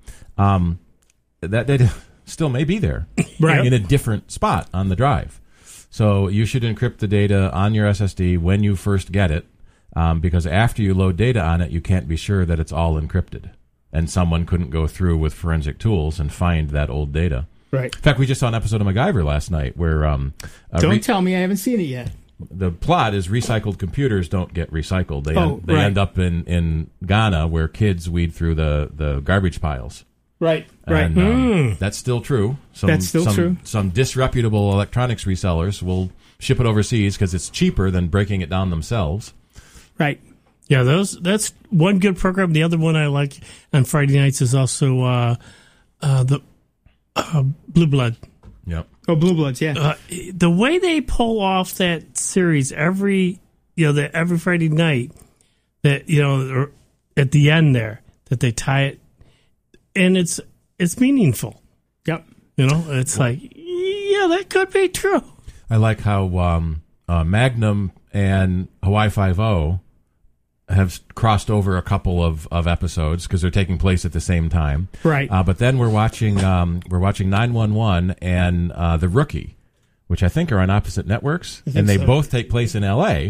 that data still may be there in a different spot on the drive. So you should encrypt the data on your SSD when you first get it, because after you load data on it, you can't be sure that it's all encrypted. And someone couldn't go through with forensic tools and find that old data. Right. In fact, we just saw an episode of MacGyver last night where... Don't tell me, I haven't seen it yet. The plot is recycled computers don't get recycled. They end up in Ghana where kids weed through the garbage piles. Right, and, that's still true. That's still true. Some disreputable electronics resellers will ship it overseas because it's cheaper than breaking it down themselves. Right. Yeah, that's one good program. The other one I like on Friday nights is also the Blue Blood. Yep. Oh, Blue Bloods, yeah. The way they pull off that series every Friday night, that at the end there, that they tie it. And it's meaningful. Yep. It's like, yeah, that could be true. I like how Magnum and Hawaii Five-0 have crossed over a couple of episodes because they're taking place at the same time. Right. But then we're watching 911 and The Rookie, which I think are on opposite networks, and they both take place in L.A.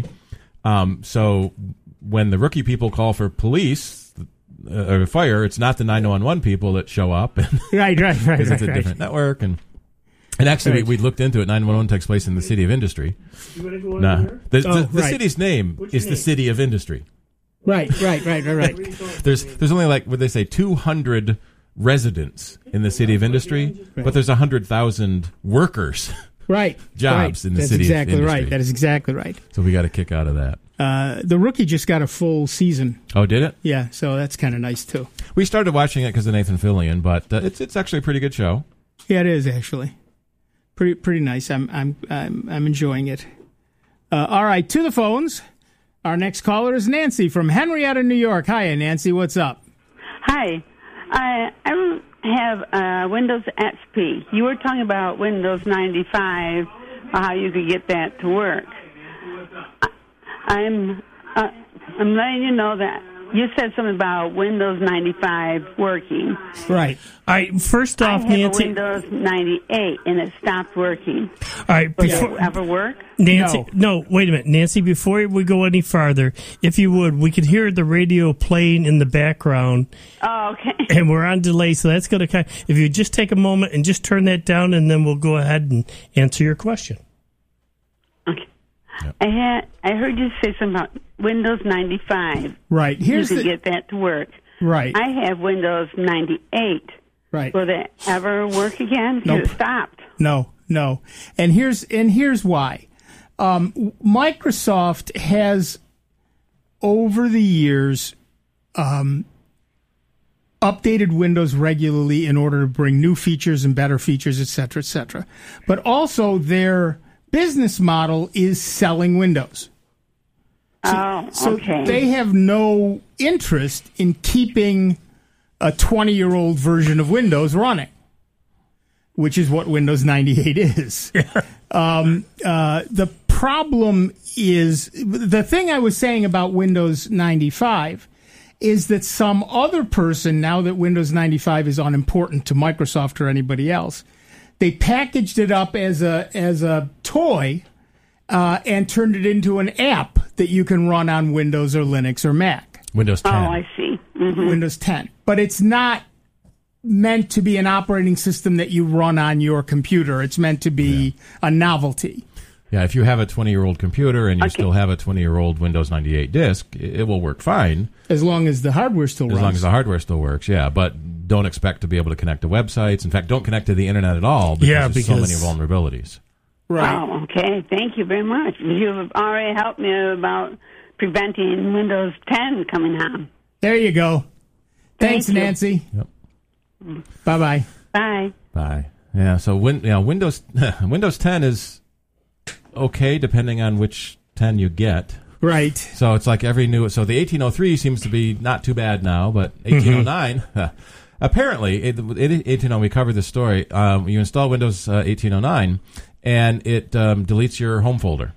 So when the Rookie people call for police or fire, it's not the 911 people that show up. Right. Because it's a different network. And actually, we looked into it. 911 takes place in the City of Industry. You want to go over here? The city's name is the City of Industry. Right. There's only 200 residents in the City of Industry, but there's 100,000 workers. Right. Jobs in the City of Industry. Right. That is exactly right. So we got a kick out of that. The Rookie just got a full season. Oh, did it? Yeah, so that's kind of nice too. We started watching it because of Nathan Fillion, but it's actually a pretty good show. Yeah, it is actually pretty nice. I'm enjoying it. All right, to the phones. Our next caller is Nancy from Henrietta, New York. Hi, Nancy. What's up? Hi. I have Windows XP. You were talking about Windows 95 how you could get that to work. I'm letting you know that you said something about Windows 95 working. Right. All right. First off, I have Nancy, a Windows 98 and it stopped working. All right. Will it ever work? Nancy, no, wait a minute. Nancy, before we go any farther, if you would, we could hear the radio playing in the background. Oh, okay. And we're on delay, so that's going to if you just take a moment and just turn that down, and then we'll go ahead and answer your question. Okay. Yep. I heard you say something about Windows 95. Right. You can get that to work. Right. I have Windows 98. Right. Will that ever work again? Because it stopped. No. And here's why. Microsoft has, over the years, updated Windows regularly in order to bring new features and better features, et cetera, et cetera. But also their business model is selling Windows. So okay. They have no interest in keeping a 20-year-old version of Windows running, which is what Windows 98 is. The problem is, the thing I was saying about Windows 95 is that some other person, now that Windows 95 is unimportant to Microsoft or anybody else, they packaged it up as a toy and turned it into an app that you can run on Windows or Linux or Mac. Windows 10. Oh, I see. Mm-hmm. Windows 10. But it's not meant to be an operating system that you run on your computer. It's meant to be a novelty. Yeah, if you have a 20-year-old computer and you still have a 20-year-old Windows 98 disk, it will work fine. As long as the hardware still runs. As long as the hardware still works, yeah. But don't expect to be able to connect to websites. In fact, don't connect to the internet at all because there's so many vulnerabilities. Right. Oh, okay. Thank you very much. You've already helped me about preventing Windows 10 coming on. There you go. Thanks, Thank you. Nancy. Yep. Bye-bye. Bye. Bye. Yeah, so Windows 10 is okay depending on which 10 you get. Right. So it's like every new... So the 1803 seems to be not too bad now, but 1809... Apparently, 1809, we covered this story. You install Windows 1809, and it deletes your home folder.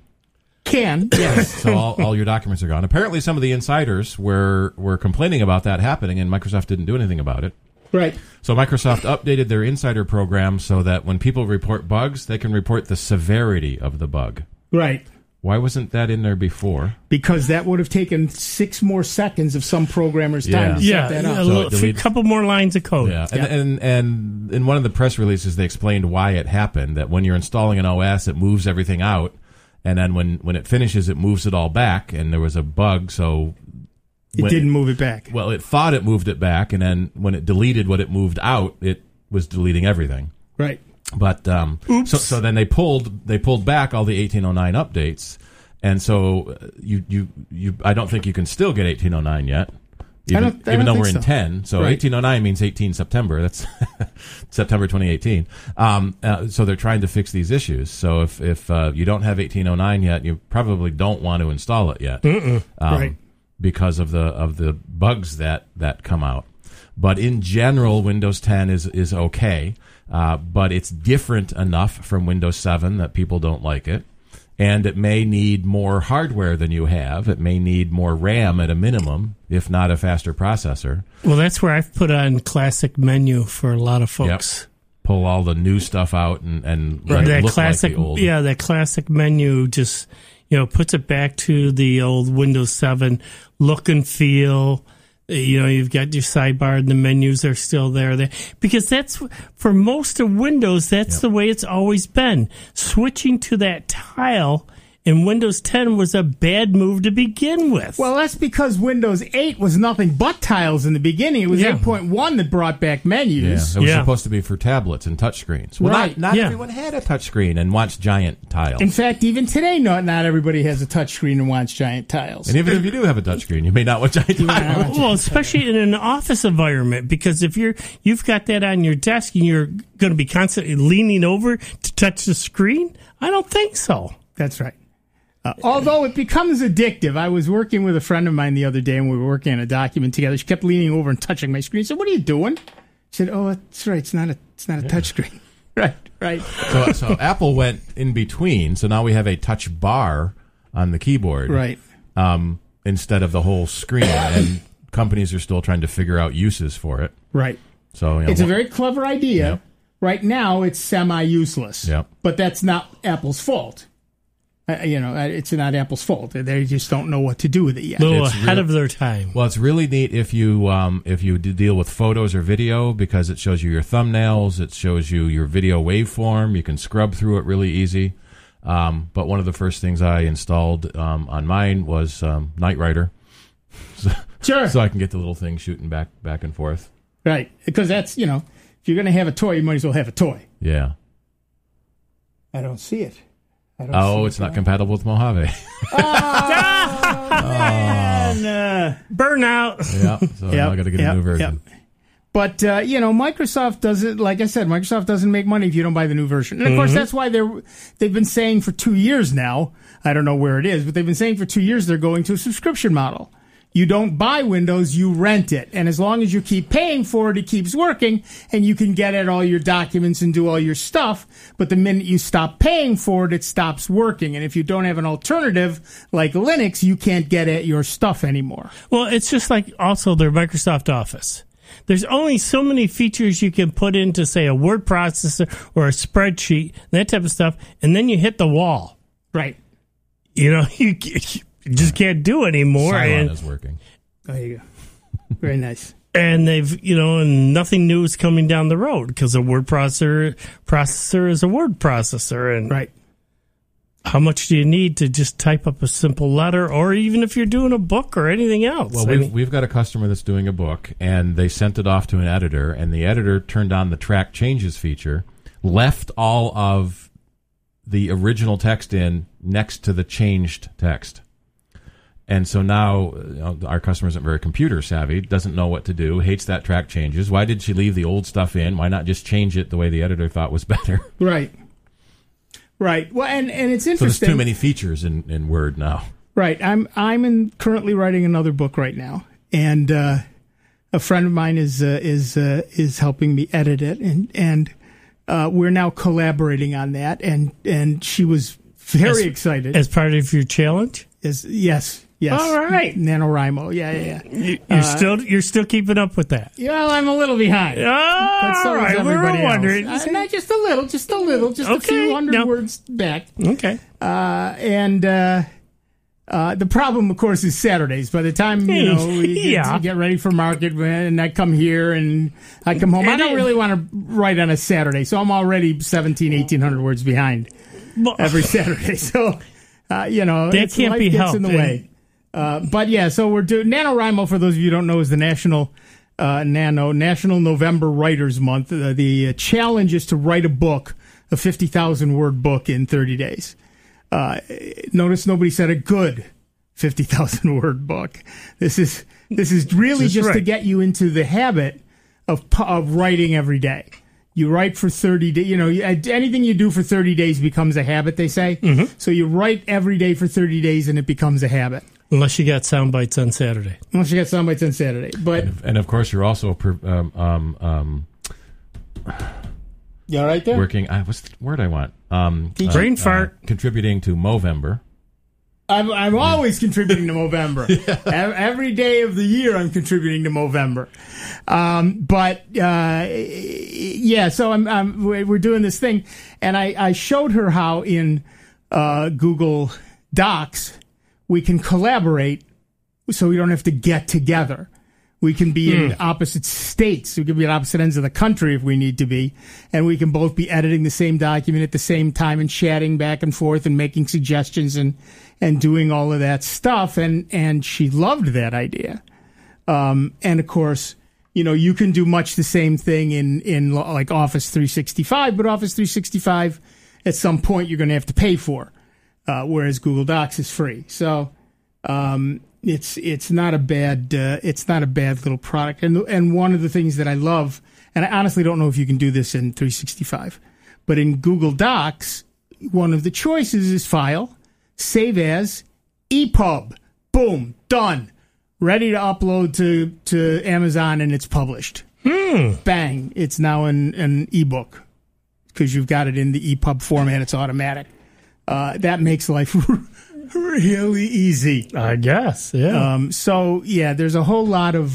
Yes. So all your documents are gone. Apparently, some of the insiders were complaining about that happening, and Microsoft didn't do anything about it. Right. So Microsoft updated their insider program so that when people report bugs, they can report the severity of the bug. Right. Why wasn't that in there before? Because that would have taken 6 more seconds of some programmer's time to set that up. A couple more lines of code. Yeah, and in one of the press releases, they explained why it happened. That when you're installing an OS, it moves everything out, and then when it finishes, it moves it all back. And there was a bug, so it didn't move it back. Well, it thought it moved it back, and then when it deleted what it moved out, it was deleting everything. Right. But so then they pulled back all the 1809 updates, and so you I don't think you can still get 1809 yet, even though we're in 10. So right. 1809 means 18 September. That's September 2018. So they're trying to fix these issues. So if you don't have 1809 yet, you probably don't want to install it yet, right? Because of the bugs that come out. But in general, Windows 10 is okay. But it's different enough from Windows 7 that people don't like it. And it may need more hardware than you have. It may need more RAM at a minimum, if not a faster processor. Well, that's where I've put on classic menu for a lot of folks. Yep. Pull all the new stuff out and let it look classic, like the old. Yeah, that classic menu just puts it back to the old Windows 7 look and feel. You've got your sidebar and the menus are still there. Because that's, for most of Windows, that's the way it's always been. Switching to that tile in Windows 10 was a bad move to begin with. Well, that's because Windows 8 was nothing but tiles in the beginning. It was 8.1 that brought back menus. Yeah, it was supposed to be for tablets and touchscreens. Well, right. Not everyone had a touchscreen and wants giant tiles. In fact, even today, not everybody has a touchscreen and wants giant tiles. And even if you do have a touchscreen, you may not want giant tiles. Well, especially in an office environment, because if you've got that on your desk and you're going to be constantly leaning over to touch the screen, I don't think so. That's right. Although it becomes addictive. I was working with a friend of mine the other day, and we were working on a document together. She kept leaning over and touching my screen. I said, "What are you doing?" She said, "Oh, that's right. It's not a touch screen." Right. So Apple went in between. So now we have a touch bar on the keyboard, right? Instead of the whole screen, and companies are still trying to figure out uses for it, right? So it's a very clever idea. Yep. Right now, it's semi-useless. Yep. But that's not Apple's fault. It's not Apple's fault. They just don't know what to do with it yet. A little ahead of their time. Well, it's really neat if you deal with photos or video, because it shows you your thumbnails, it shows you your video waveform. You can scrub through it really easy. But one of the first things I installed on mine was Knight Rider. Sure. So I can get the little thing shooting back and forth. Right, because that's if you're going to have a toy, you might as well have a toy. Yeah. I don't see it. It's not compatible with Mojave. Burnout. Yeah, so now I got to get a new version. Yep. But, Microsoft doesn't, like I said, Microsoft doesn't make money if you don't buy the new version. And, of course, that's why they've been saying for 2 years now, I don't know where it is, but they've been saying for 2 years they're going to a subscription model. You don't buy Windows, you rent it. And as long as you keep paying for it, it keeps working, and you can get at all your documents and do all your stuff. But the minute you stop paying for it, it stops working. And if you don't have an alternative like Linux, you can't get at your stuff anymore. Well, it's just like also their Microsoft Office. There's only so many features you can put into, say, a word processor or a spreadsheet, that type of stuff, and then you hit the wall. Right. You just can't do anymore. Cylon is working. There you go. Very nice. And they've, and nothing new is coming down the road because a word processor is a word processor. And right. How much do you need to just type up a simple letter, or even if you're doing a book or anything else? Well, we've got a customer that's doing a book, and they sent it off to an editor, and the editor turned on the track changes feature, left all of the original text in next to the changed text. And so now our customer isn't very computer savvy, doesn't know what to do, hates that track changes. Why did she leave the old stuff in? Why not just change it the way the editor thought was better? Right. Well, and it's interesting. So there's too many features in Word now. Right. I'm currently writing another book right now, and a friend of mine is helping me edit it, and we're now collaborating on that. And she was very excited as part of your challenge. Yes. All right. NaNoWriMo. Yeah. You're still keeping up with that. Yeah, well, I'm a little behind. All right. We're wondering. Not just a little, just a few hundred words back. Okay. The problem, of course, is Saturdays. By the time we get ready for market, and I come here and I come home, I don't really want to write on a Saturday, so I'm already 1,800 words behind every Saturday. So, that can't be helped. In the way. So we're doing NaNoWriMo, for those of you who don't know, is the National November Writers Month. The challenge is to write a book, a 50,000 word book in 30 days. Notice nobody said a good 50,000 word book. This is really just to get you into the habit of writing every day. You write for 30 days. Anything you do for 30 days becomes a habit, they say. Mm-hmm. So you write every day for 30 days and it becomes a habit. Unless you got sound bites on Saturday. But and of course, you're also you all right there? Working. What's the word I want? Brain fart. Contributing to Movember. I'm always contributing to Movember. Every day of the year, I'm contributing to Movember. So we're doing this thing, and I showed her how in Google Docs we can collaborate, so we don't have to get together. We can be in opposite states. We can be at opposite ends of the country if we need to be. And we can both be editing the same document at the same time and chatting back and forth and making suggestions and doing all of that stuff. And she loved that idea. And of course, you can do much the same thing in like Office 365, but Office 365 at some point you're going to have to pay for, whereas Google Docs is free. So, it's not a bad little product. And one of the things that I love, and I honestly don't know if you can do this in 365, but in Google Docs, one of the choices is File, Save As, EPUB. Boom, done. Ready to upload to Amazon, and it's published. Bang, it's now an ebook. because you've got it in the EPUB format. It's automatic. That makes life really easy, I guess. Yeah. There's a whole lot of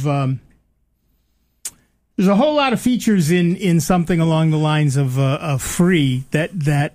features in something along the lines of free that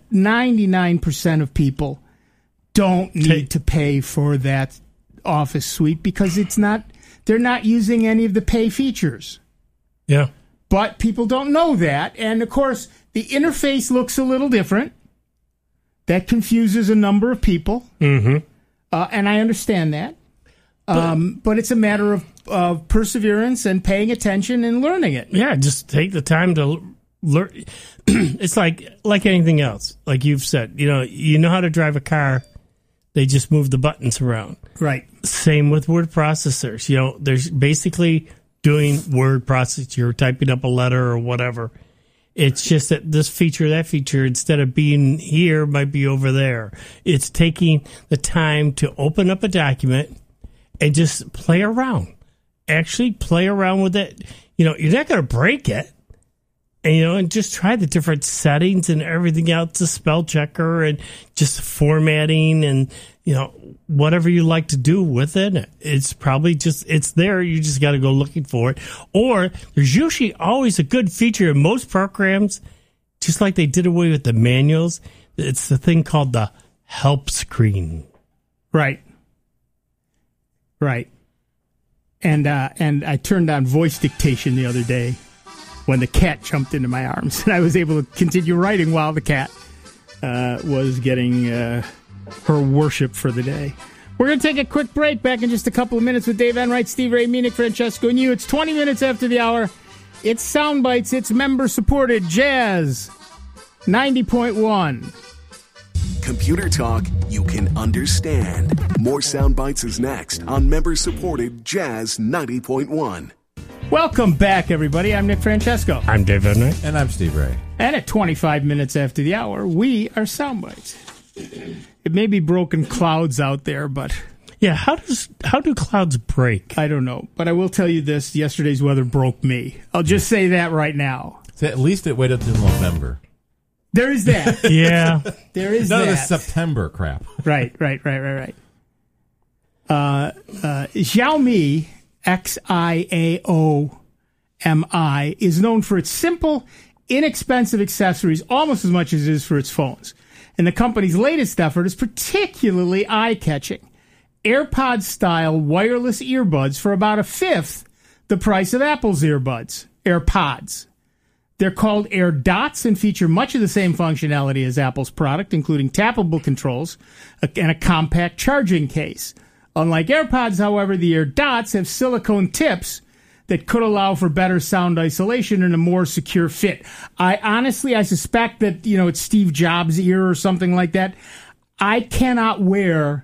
99% of people don't need to pay for that Office suite because they're not using any of the pay features. Yeah. But people don't know that, and of course the interface looks a little different. That confuses a number of people, and I understand that. But it's a matter of perseverance and paying attention and learning it. Yeah, just take the time to learn. It's like anything else. Like you've said, you know how to drive a car. They just move the buttons around. Right. Same with word processors. There's basically doing word process. You're typing up a letter or whatever. It's just that this feature, that feature, instead of being here, might be over there. It's taking the time to open up a document and just play around. Actually play around with it. You're not going to break it. And just try the different settings and everything else, the spell checker and just formatting and, whatever you like to do with it. It's probably it's there. You just got to go looking for it. Or there's usually always a good feature in most programs, just like they did away with the manuals. It's the thing called the help screen. Right. Right. And I turned on voice dictation the other day when the cat jumped into my arms, and I was able to continue writing while the cat was getting her worship for the day. We're going to take a quick break. Back in just a couple of minutes with Dave Enright, Steve Ray, me, Nick Francesco, and you. It's 20 minutes after the hour. It's Sound Bites. It's member-supported Jazz 90.1. Computer talk you can understand. More Sound Bites is next on member-supported Jazz 90.1. Welcome back, everybody. I'm Nick Francesco. I'm Dave Enright. And I'm Steve Ray. And at 25 minutes after the hour, we are Sound Bites. It may be broken clouds out there, but... Yeah, how do clouds break? I don't know, but I will tell you this. Yesterday's weather broke me. I'll just say that right now. So at least it waited until November. There is that. Yeah. There is None that. of the September crap. Right. Xiaomi, Xiaomi, is known for its simple, inexpensive accessories almost as much as it is for its phones. And the company's latest effort is particularly eye-catching. AirPods-style wireless earbuds for about a fifth the price of Apple's AirPods. They're called AirDots and feature much of the same functionality as Apple's product, including tappable controls and a compact charging case. Unlike AirPods, however, the AirDots have silicone tips that could allow for better sound isolation and a more secure fit. I suspect that, it's Steve Jobs' ear or something like that. I cannot wear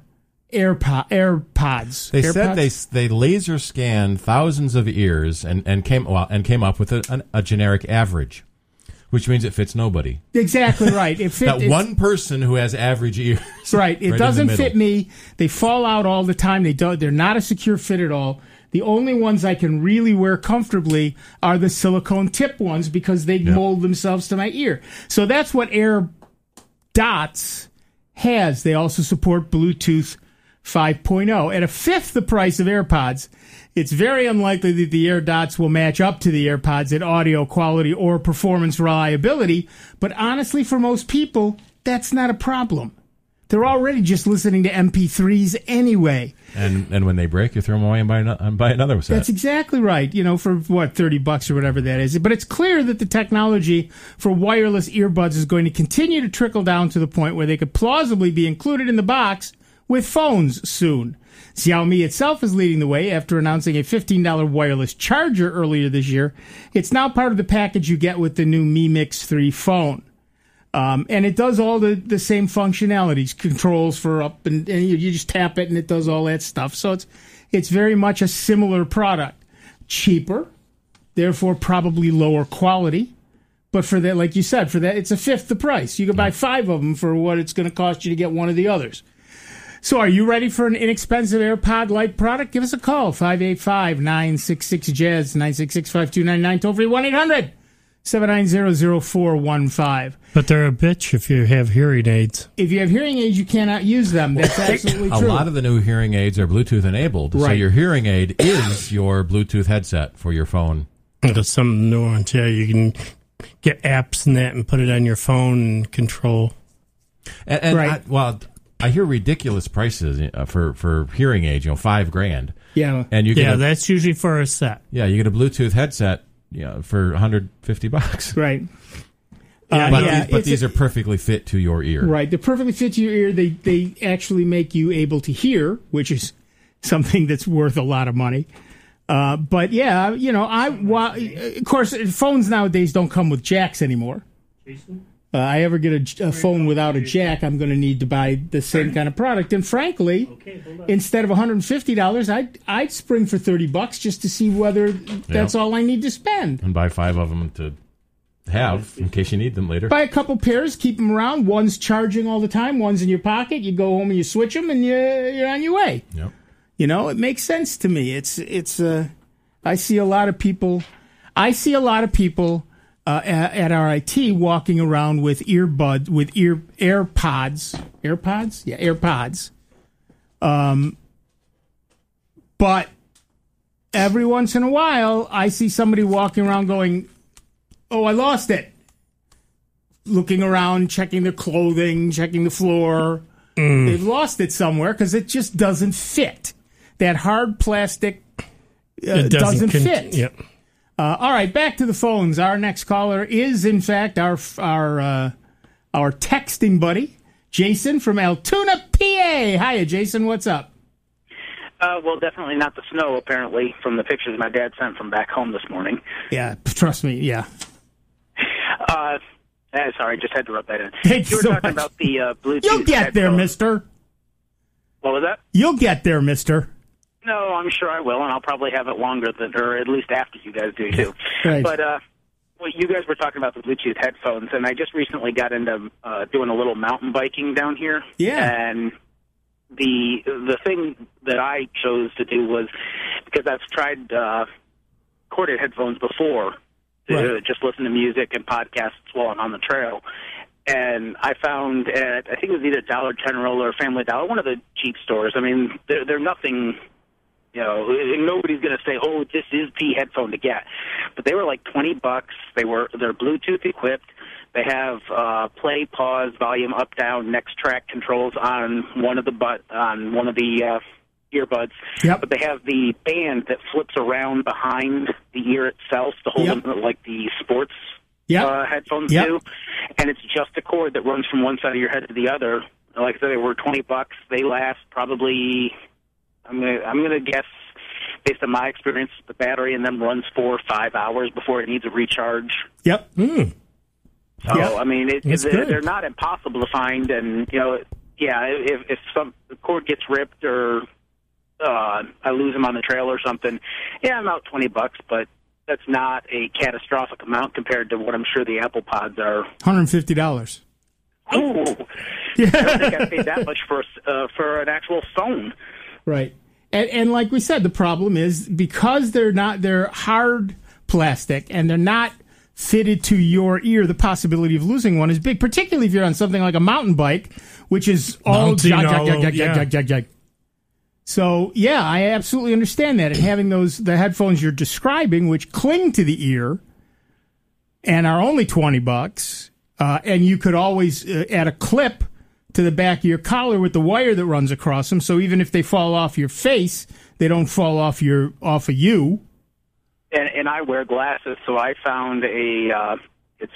AirPods. They said they laser scanned thousands of ears and came up with a generic average, which means it fits nobody. Exactly right. One person who has average ears. Right. It doesn't fit me. They fall out all the time. They're not a secure fit at all. The only ones I can really wear comfortably are the silicone tip ones because they mold themselves to my ear. So that's what AirDots has. They also support Bluetooth 5.0. At a fifth the price of AirPods, it's very unlikely that the AirDots will match up to the AirPods at audio quality or performance reliability. But honestly, for most people, that's not a problem. They're already just listening to MP3s anyway. And when they break, you throw them away and buy another set. That's exactly right. For what, $30 or whatever that is. But it's clear that the technology for wireless earbuds is going to continue to trickle down to the point where they could plausibly be included in the box with phones soon. Xiaomi itself is leading the way after announcing a $15 wireless charger earlier this year. It's now part of the package you get with the new Mi Mix 3 phone. And it does all the same functionalities, controls for up, and you just tap it and it does all that stuff. So it's very much a similar product. Cheaper, therefore probably lower quality. But for that, like you said, it's a fifth the price. You can buy 5 of them for what it's going to cost you to get one of the others. So are you ready for an inexpensive AirPod-like product? Give us a call, 585-966-JAZZ, 966-5299, toll free 1-800 790-0415. But they're a bitch if you have hearing aids. If you have hearing aids, you cannot use them. That's absolutely true. A lot of the new hearing aids are Bluetooth enabled. Right. So your hearing aid is your Bluetooth headset for your phone. There's some new ones. Yeah, you can get apps and that and put it on your phone and control. And right. I hear ridiculous prices for hearing aids, $5,000. Yeah. And that's usually for a set. Yeah, you get a Bluetooth headset for $150. Right. But these are perfectly fit to your ear. Right. They're perfectly fit to your ear. They actually make you able to hear, which is something that's worth a lot of money. But yeah, of course, phones nowadays don't come with jacks anymore. I ever get a phone without a jack, I'm going to need to buy the same kind of product. And frankly, instead of $150, I'd spring for $30 just to see whether that's all I need to spend. And buy 5 of them to have in case you need them later. Buy a couple pairs, keep them around. One's charging all the time, one's in your pocket. You go home and you switch them, and you're on your way. Yep. It makes sense to me. I see a lot of people. At RIT walking around with AirPods. Yeah, AirPods. But every once in a while, I see somebody walking around going, "Oh, I lost it." Looking around, checking their clothing, checking the floor. They've lost it somewhere because it just doesn't fit. That hard plastic doesn't fit. Yep. All right, back to the phones. Our next caller is, in fact, our texting buddy, Jason from Altoona, PA. Hiya, Jason. What's up? Well, definitely not the snow, apparently, from the pictures my dad sent from back home this morning. Yeah, trust me, yeah. Sorry, just had to rub that in. Thanks you were so talking much. About the Bluetooth You'll get there, mister. What was that? You'll get there, mister. No, I'm sure I will, and I'll probably have it longer or at least after you guys do, too. Right. But you guys were talking about the Bluetooth headphones, and I just recently got into doing a little mountain biking down here. Yeah. And the thing that I chose to do was, because I've tried corded headphones before, to just listen to music and podcasts while I'm on the trail. And I found at, I think it was either Dollar General or Family Dollar, one of the cheap stores. I mean, they're nothing... nobody's going to say, "Oh, this is the headphone to get," but they were like $20. They're Bluetooth equipped. They have play, pause, volume, up, down, next track controls on one of the earbuds. Yep. But they have the band that flips around behind the ear itself to hold them like the sports headphones do, and it's just a cord that runs from one side of your head to the other. Like I said, they were $20. They last probably. I'm gonna guess, based on my experience, the battery in them runs 4 or 5 hours before it needs a recharge. Yep. So I mean, they're not impossible to find, and if some cord gets ripped or I lose them on the trail or something, I'm out $20, but that's not a catastrophic amount compared to what I'm sure the Apple Pods are. $150. Oh, yeah. I don't think I paid that much for an actual phone. Right. And like we said, the problem is because they're hard plastic and they're not fitted to your ear, the possibility of losing one is big, particularly if you're on something like a mountain bike, which is all jag. So, yeah, I absolutely understand that. And having the headphones you're describing, which cling to the ear and are only $20, and you could always add a clip to the back of your collar with the wire that runs across them, so even if they fall off your face, they don't fall off of you. And I wear glasses, so I found it's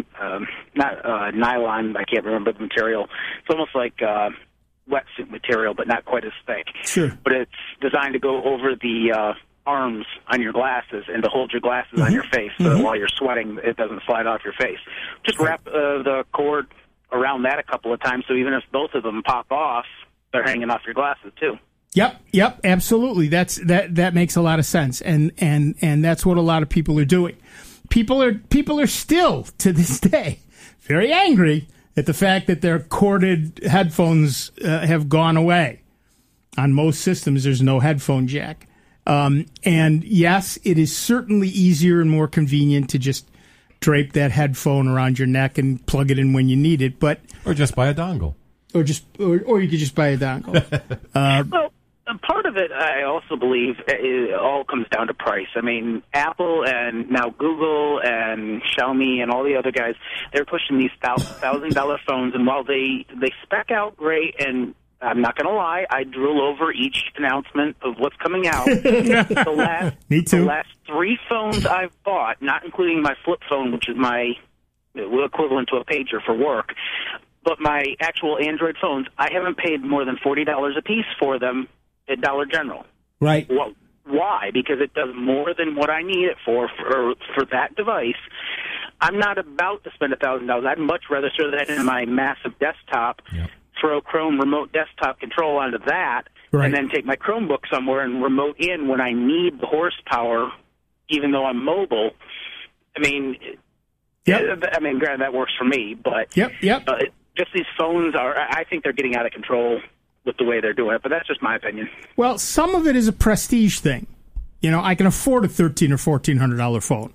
not nylon, I can't remember the material. It's almost like wetsuit material, but not quite as thick. Sure. But it's designed to go over the arms on your glasses and to hold your glasses on your face, so that while you're sweating, it doesn't slide off your face. Just wrap the cord around that a couple of times, so even if both of them pop off, they're hanging off your glasses too. Yep, absolutely. That makes a lot of sense, and that's what a lot of people are doing. People are still to this day very angry at the fact that their corded headphones have gone away. On most systems, there's no headphone jack, and yes, it is certainly easier and more convenient to just drape that headphone around your neck and plug it in when you need it. Or just buy a dongle. Or you could just buy a dongle. Well, part of it, I also believe, it all comes down to price. I mean, Apple and now Google and Xiaomi and all the other guys, they're pushing these $1,000 phones, and while they spec out great, and I'm not going to lie, I drool over each announcement of what's coming out. Me too. The last 3 phones I've bought, not including my flip phone, which is my equivalent to a pager for work, but my actual Android phones, I haven't paid more than $40 a piece for them at Dollar General. Right. Well, why? Because it does more than what I need it for that device. I'm not about to spend $1,000. I'd much rather throw that in my massive desktop, throw Chrome remote desktop control onto that, and then take my Chromebook somewhere and remote in when I need the horsepower, even though I'm mobile. I mean, granted, that works for me, but just these phones I think they're getting out of control with the way they're doing it, but that's just my opinion. Well, some of it is a prestige thing. You know, I can afford a $1,300 or $1,400 phone.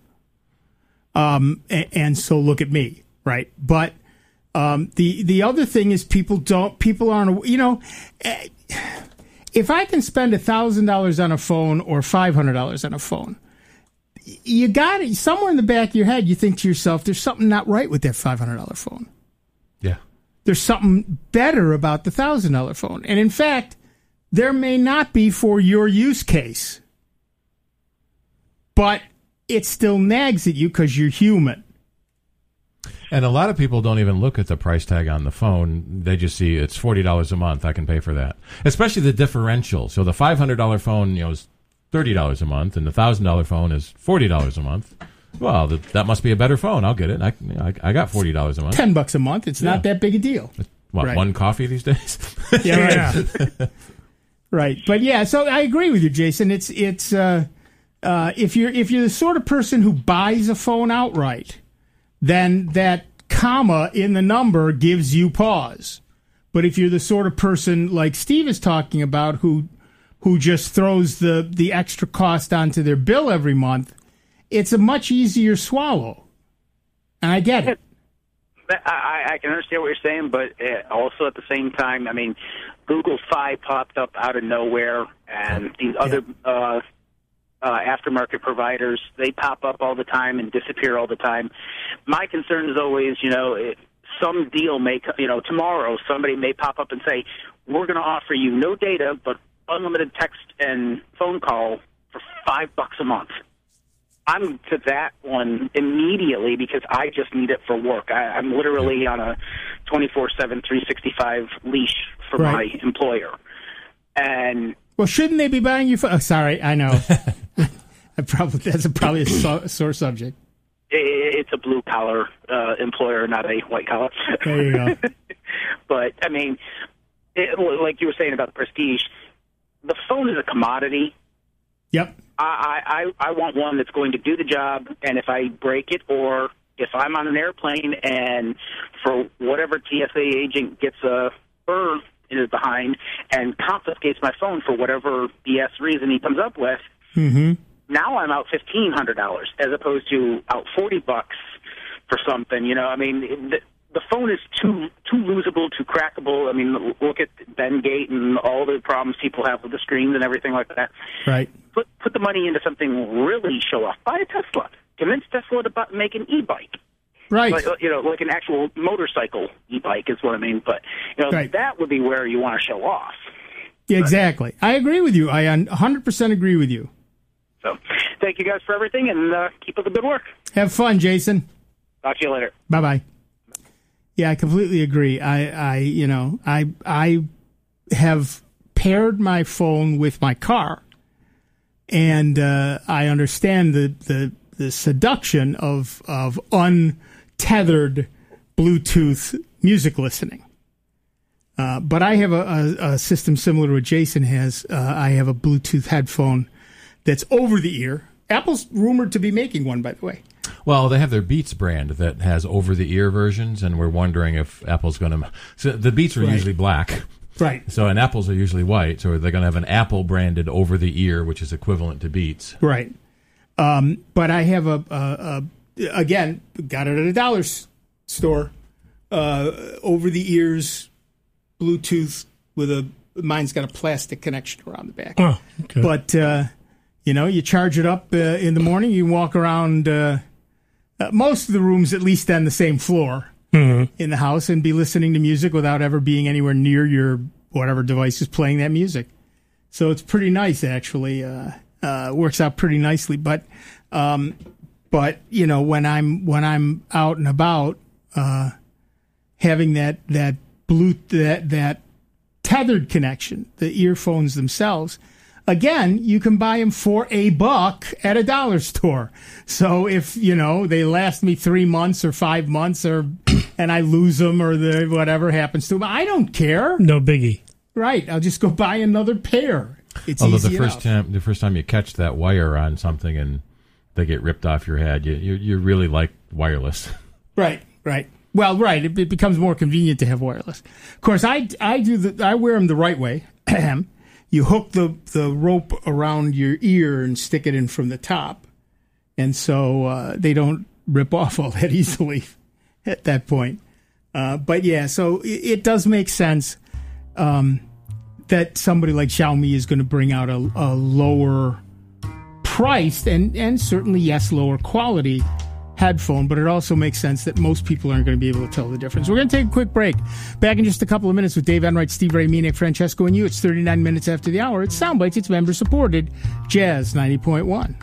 And so look at me, right? But the other thing is people aren't, you know, if I can spend $1,000 on a phone or $500 on a phone, you got it somewhere in the back of your head. You think to yourself, there's something not right with that $500 phone. Yeah. There's something better about the $1,000 phone. And in fact, there may not be for your use case, but it still nags at you because you're human. And a lot of people don't even look at the price tag on the phone. They just see it's $40 a month. I can pay for that. Especially the differential. So the $500 phone, you know, is $30 a month, and the $1,000 phone is $40 a month. Well, that must be a better phone. I'll get it. I got $40 a month. $10 a month. It's not that big a deal. What, one coffee these days? Yeah, right. Right. But yeah, so I agree with you, Jason. It's if you're the sort of person who buys a phone outright, then that comma in the number gives you pause. But if you're the sort of person like Steve is talking about who just throws the extra cost onto their bill every month, it's a much easier swallow. And I get it. I can understand what you're saying, but also at the same time, I mean, Google Fi popped up out of nowhere, and these other aftermarket providers, they pop up all the time and disappear all the time. My concern is always, you know, some deal may, you know, tomorrow somebody may pop up and say, we're going to offer you no data, but unlimited text and phone call for $5 a month. I'm to that one immediately because I just need it for work. I'm literally on a 24/7, 365 leash for my employer. And well, shouldn't they be buying you? Sorry, I know. That's probably a sore subject. It's a blue collar employer, not a white collar. There you go. But I mean, like you were saying about the prestige, the phone is a commodity. Yep. I want one that's going to do the job, and if I break it or if I'm on an airplane and for whatever TSA agent gets a burr in his behind and confiscates my phone for whatever BS reason he comes up with, now I'm out $1,500 as opposed to out $40 for something. You know, I mean, the phone is too losable, too crackable. I mean, look at Bengate and all the problems people have with the screens and everything like that. Right. Put the money into something really show off. Buy a Tesla. Convince Tesla to make an e-bike. Right. Like, you know, like an actual motorcycle e-bike is what I mean. But, you know, that would be where you want to show off. Yeah, exactly. I agree with you. I 100% agree with you. So, thank you guys for everything, and keep up the good work. Have fun, Jason. Talk to you later. Bye-bye. Yeah, I completely agree. I have paired my phone with my car, and I understand the seduction of untethered Bluetooth music listening. But I have a system similar to what Jason has. I have a Bluetooth headphone that's over the ear. Apple's rumored to be making one, by the way. Well, they have their Beats brand that has over-the-ear versions, and we're wondering if Apple's going to... So the Beats are usually black. Right. So, and Apple's are usually white, so they're going to have an Apple-branded over-the-ear, which is equivalent to Beats. Right. But I have again, got it at a dollar store, over the ears, Bluetooth mine's got a plastic connection around the back. Oh, okay. But, you charge it up in the morning, you walk around most of the rooms at least on the same floor in the house and be listening to music without ever being anywhere near your whatever device is playing that music. So it's pretty nice, actually. Works out pretty nicely. But when I'm out and about, having that tethered connection, the earphones themselves, again, you can buy them for $1 at a dollar store. So if, they last me 3 months or 5 months and I lose them or whatever happens to them, I don't care. No biggie. Right. I'll just go buy another pair. It's Although easy the first time you catch that wire on something and they get ripped off your head, you really like wireless. Right. Well, right. It becomes more convenient to have wireless. Of course, I wear them the right way. You hook the rope around your ear and stick it in from the top, and so they don't rip off all that easily at that point. But yeah, so it does make sense that somebody like Xiaomi is going to bring out a lower priced and certainly, yes, lower quality headphone, but it also makes sense that most people aren't going to be able to tell the difference. We're going to take a quick break. Back in just a couple of minutes with Dave Enright, Steve Ray, me, Nick Francesco, and you. It's 39 minutes after the hour. It's Soundbites. It's member-supported. Jazz 90.1.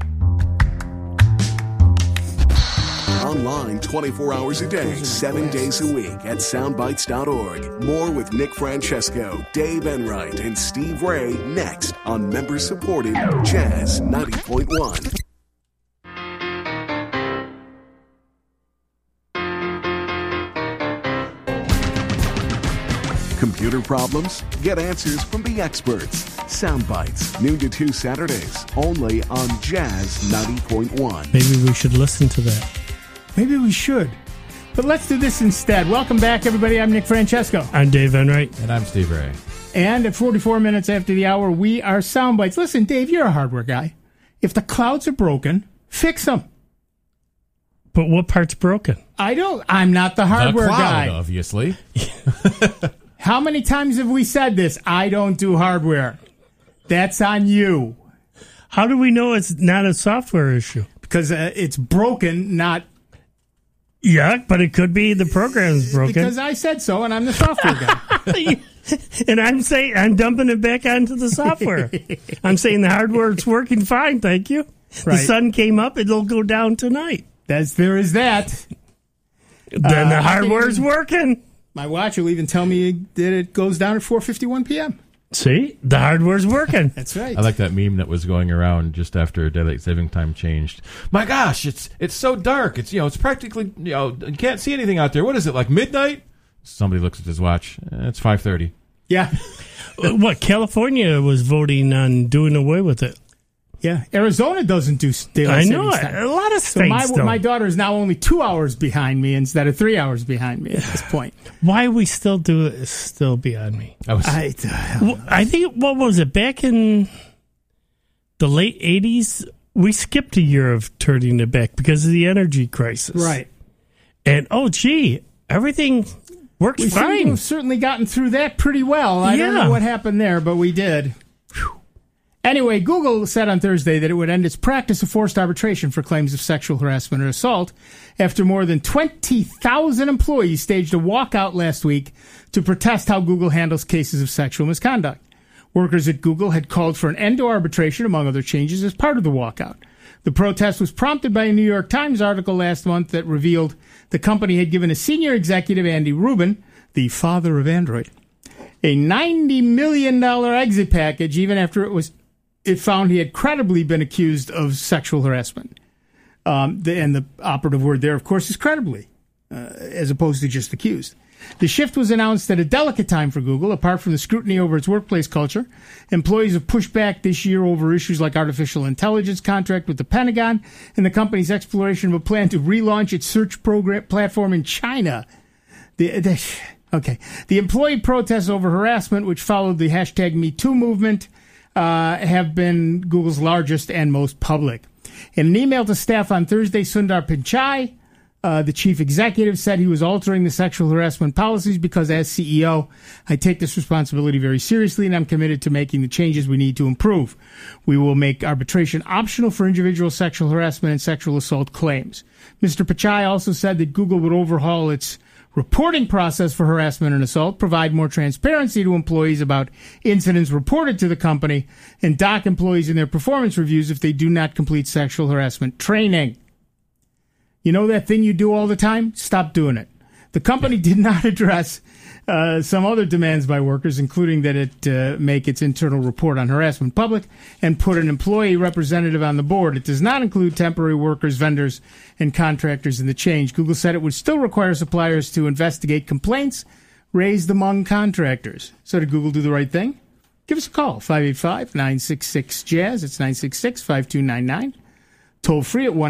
Online 24 hours a day, 7 days a week at soundbites.org. More with Nick Francesco, Dave Enright, and Steve Ray next on member-supported Jazz 90.1. Computer problems? Get answers from the experts. Soundbites, noon to 2 Saturdays, only on Jazz 90.1. Maybe we should listen to that. Maybe we should. But let's do this instead. Welcome back, everybody. I'm Nick Francesco. I'm Dave Enright. And I'm Steve Ray. And at 44 minutes after the hour, we are Soundbites. Listen, Dave, you're a hardware guy. If the clouds are broken, fix them. But what part's broken? I'm not the hardware the cloud, guy. Obviously. How many times have we said this? I don't do hardware. That's on you. How do we know it's not a software issue? Because it's broken, not... Yeah, but it could be the program's broken. Because I said so, and I'm the software guy. And I'm dumping it back onto the software. I'm saying the hardware's working fine, thank you. Right. The sun came up, it'll go down tonight. There is that. Then the hardware's working. My watch will even tell me that it goes down at 4:51 p.m. See? The hardware's working. That's right. I like that meme that was going around just after daylight saving time changed. My gosh, it's so dark. It's it's practically you can't see anything out there. What is it, like midnight? Somebody looks at his watch. It's 5:30. Yeah. What, California was voting on doing away with it. Yeah, Arizona doesn't do daylight savings time. I know it. A lot of states don't. My daughter is now only 2 hours behind me instead of 3 hours behind me at this point. Why we still do it is still beyond me. I think, what was it, back in the late 80s, we skipped a year of turning it back because of the energy crisis. Right. And, everything works fine. We've certainly gotten through that pretty well. I don't know what happened there, but we did. Anyway, Google said on Thursday that it would end its practice of forced arbitration for claims of sexual harassment or assault after more than 20,000 employees staged a walkout last week to protest how Google handles cases of sexual misconduct. Workers at Google had called for an end to arbitration, among other changes, as part of the walkout. The protest was prompted by a New York Times article last month that revealed the company had given a senior executive, Andy Rubin, the father of Android, a $90 million exit package even after it found he had credibly been accused of sexual harassment. And the operative word there, of course, is credibly, as opposed to just accused. The shift was announced at a delicate time for Google. Apart from the scrutiny over its workplace culture, employees have pushed back this year over issues like artificial intelligence contract with the Pentagon and the company's exploration of a plan to relaunch its search program platform in China. The employee protests over harassment, which followed the hashtag MeToo movement, have been Google's largest and most public. In an email to staff on Thursday, Sundar Pichai, the chief executive, said he was altering the sexual harassment policies because, as CEO, I take this responsibility very seriously and I'm committed to making the changes we need to improve. We will make arbitration optional for individual sexual harassment and sexual assault claims. Mr. Pichai also said that Google would overhaul its reporting process for harassment and assault, provide more transparency to employees about incidents reported to the company, and dock employees in their performance reviews if they do not complete sexual harassment training. You know that thing you do all the time? Stop doing it. The company did not address some other demands by workers, including that it make its internal report on harassment public and put an employee representative on the board. It does not include temporary workers, vendors, and contractors in the change. Google said it would still require suppliers to investigate complaints raised among contractors. So did Google do the right thing? Give us a call, 585-966-JAZZ. It's 966-5299. Toll free at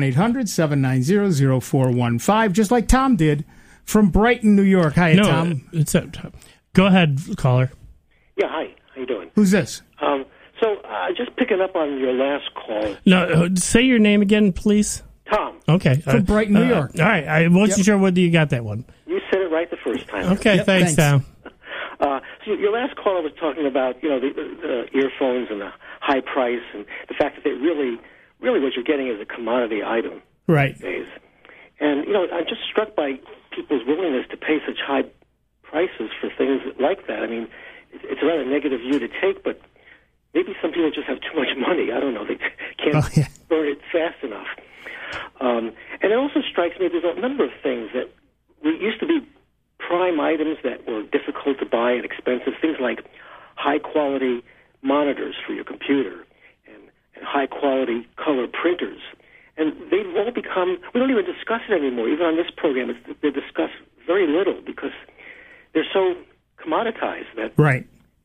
1-800-790-0415, just like Tom did from Brighton, New York. Hi, Tom. Go ahead, caller. Yeah, hi. How you doing? Who's this? Just picking up on your last call. No, say your name again, please. Tom. Okay. From Brighton, New York. All right. I wasn't sure whether you got that one. You said it right the first time. Okay, thanks, Tom. So your last caller was talking about, the earphones and the high price and the fact that they really what you're getting is a commodity item. Right. These days. And, I'm just struck by people's willingness to pay such high prices for things like that. I mean, it's a rather negative view to take, but maybe some people just have too much money. I don't know. They can't burn it fast enough. And it also strikes me there's a number of things that used to be prime items that were difficult to buy and expensive, things like high-quality monitors for your computer and high-quality color printers. And they've all become, we don't even discuss it anymore. Even on this program, they're discussed very little because they're so commoditized that, right.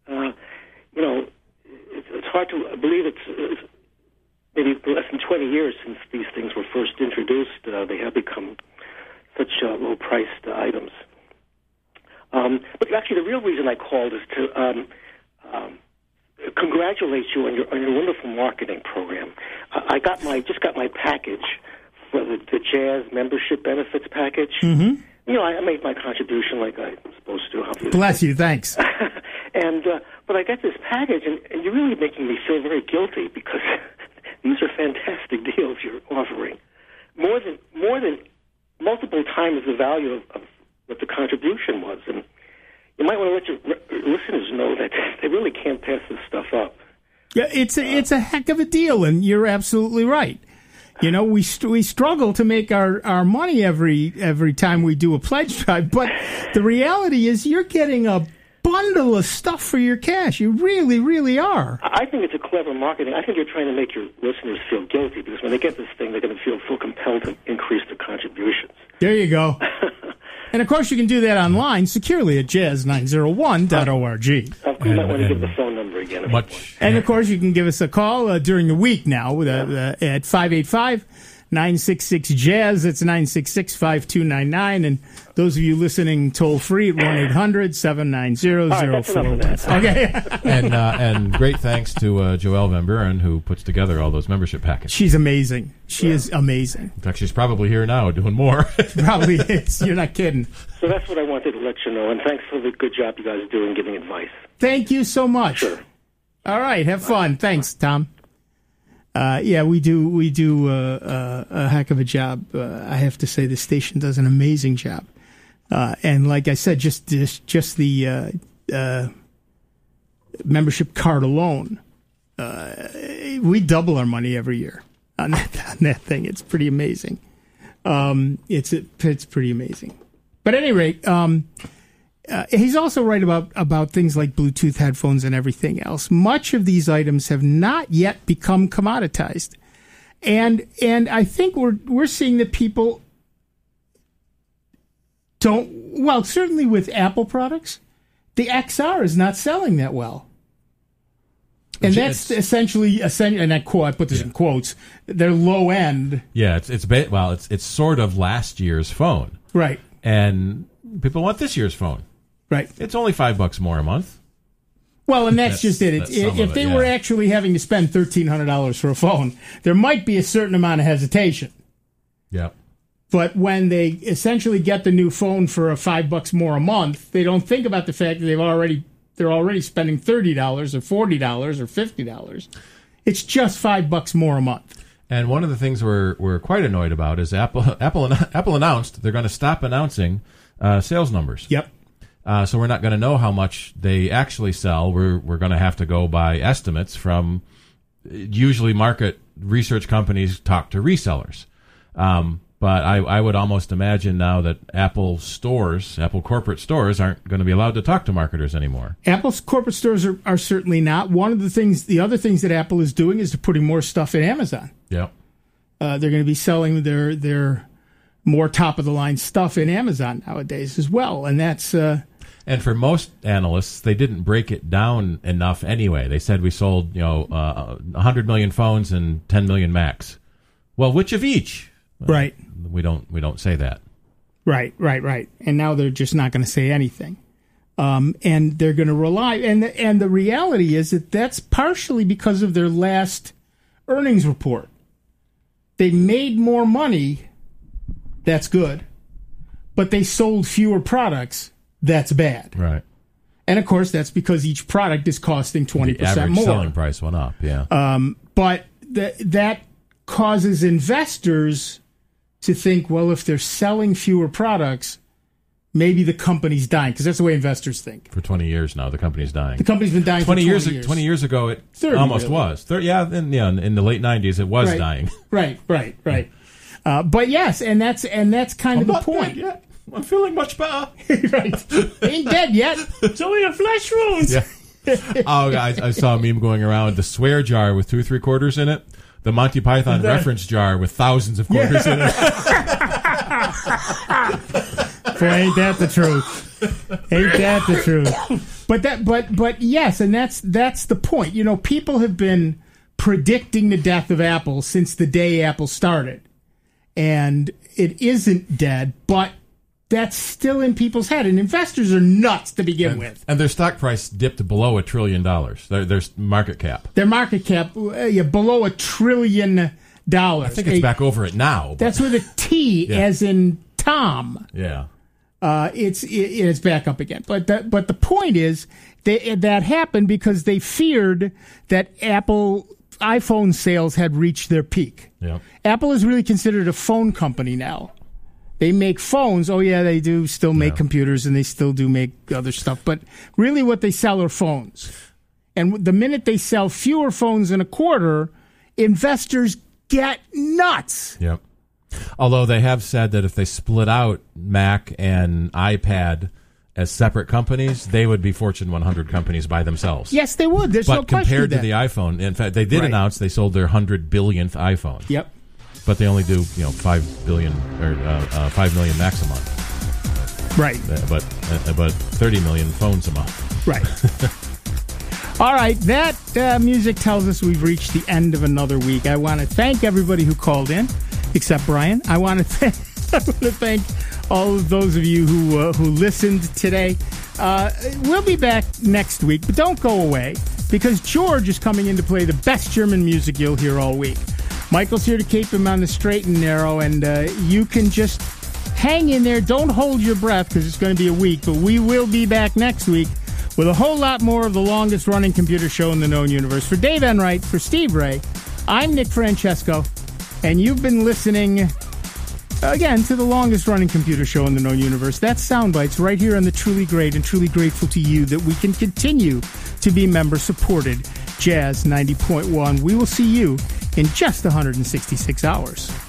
It's hard to believe it's maybe less than 20 years since these things were first introduced. They have become such low-priced items. But actually, the real reason I called is to congratulate you on your wonderful marketing program. I just got my package for the Jazz membership benefits package. Mm-hmm. I made my contribution like I'm supposed to. Obviously. Bless you, thanks. But I got this package, and you're really making me feel very guilty because these are fantastic deals you're offering. More than multiple times the value of what the contribution was, and you might want to let your listeners know that they really can't pass this stuff up. Yeah, it's a heck of a deal, and you're absolutely right. We struggle to make our money every time we do a pledge drive, but the reality is you're getting a bundle of stuff for your cash. You really, really are. I think it's a clever marketing. I think you're trying to make your listeners feel guilty because when they get this thing, they're going to feel compelled to increase their contributions. There you go. And, of course, you can do that online securely at jazz901.org. Of course, I want to give the phone number again. And, of course, you can give us a call during the week now at 585-966-JAZZ. It's 966-5299. And those of you listening toll-free at 1-800-790-0415. Okay. And great thanks to Joelle Van Buren, who puts together all those membership packages. She's amazing. She is amazing. In fact, she's probably here now doing more. Probably is. You're not kidding. So that's what I wanted to let you know, and thanks for the good job you guys do in giving advice. Thank you so much. Sure. All right. Have fun. Thanks, Tom. We do a heck of a job. I have to say the station does an amazing job. And like I said, just the membership card alone, we double our money every year on that thing. It's pretty amazing. It's pretty amazing. But at any rate, he's also right about things like Bluetooth headphones and everything else. Much of these items have not yet become commoditized, and I think we're seeing that people don't. Well, certainly with Apple products, the XR is not selling that well, and that's essentially, and I put this in quotes. They're low end. Yeah, it's sort of last year's phone, right? And people want this year's phone. Right. It's only $5 more a month. Well, and that's just it. If they were actually having to spend $1,300 for a phone, there might be a certain amount of hesitation. Yeah. But when they essentially get the new phone for $5 more a month, they don't think about the fact that they're already spending $30 or $40 or $50. It's just $5 more a month. And one of the things we're quite annoyed about is Apple announced they're going to stop announcing sales numbers. Yep. So we're not going to know how much they actually sell. We're going to have to go by estimates from usually market research companies talk to resellers. But I would almost imagine now that Apple corporate stores aren't going to be allowed to talk to marketers anymore. Apple's corporate stores are certainly not. The other things that Apple is doing is putting more stuff in Amazon. Yeah. They're going to be selling their more top-of-the-line stuff in Amazon nowadays as well. And that's... And for most analysts, they didn't break it down enough anyway. They said we sold 100 million phones and 10 million Macs. Well, which of each? Right. We don't say that. Right. And now they're just not going to say anything. And they're going to rely... And the reality is that that's partially because of their last earnings report. They made more money. That's good. But they sold fewer products. That's bad. Right. And, of course, that's because each product is costing 20% more. The average selling price went up, yeah. But that causes investors to think, well, if they're selling fewer products, maybe the company's dying, because that's the way investors think. For 20 years now, the company's dying. The company's been dying for 20 years. 20 years ago, it almost was. In the late 90s, it was dying. Right. But yes, and that's kind of the point. Yet. I'm feeling much better. Right. Ain't dead yet. It's only a flesh wound. Yeah. Oh, guys, I saw a meme going around, the swear jar with 2 3/4 in it. The Monty Python reference jar with thousands of quarters in it. Boy, ain't that the truth? Ain't that the truth? But yes, and that's the point. People have been predicting the death of Apple since the day Apple started, and it isn't dead, but that's still in people's head, and investors are nuts to begin with. And their stock price dipped below $1 trillion. Their market cap. Their market cap, below $1 trillion. I think it's back over it now. But. That's with a T, as in Tom. Yeah. It's back up again. But the point is that happened because they feared that Apple iPhone sales had reached their peak. Yeah. Apple is really considered a phone company now. They make phones. Oh, yeah, they do still make computers, and they still do make other stuff. But really what they sell are phones. And the minute they sell fewer phones in a quarter, investors get nuts. Yep. Although they have said that if they split out Mac and iPad as separate companies, they would be Fortune 100 companies by themselves. Yes, they would. There's no question. But compared to the iPhone, in fact, they did announce they sold their 100 billionth iPhone. Yep. But they only do 5 billion or 5 million Macs a month. Right. But 30 million phones a month. Right. All right. That music tells us we've reached the end of another week. I want to thank everybody who called in, except Brian. I want to thank all of those of you who listened today. We'll be back next week, but don't go away, because George is coming in to play the best German music you'll hear all week. Michael's here to keep him on the straight and narrow, and you can just hang in there. Don't hold your breath, because it's going to be a week, but we will be back next week with a whole lot more of the longest-running computer show in the known universe. For Dave Enright, for Steve Ray, I'm Nick Francesco, and you've been listening, again, to the longest-running computer show in the known universe. That's Soundbites right here on the Truly Great, and truly grateful to you that we can continue to be member-supported Jazz 90.1. We will see you in just 166 hours.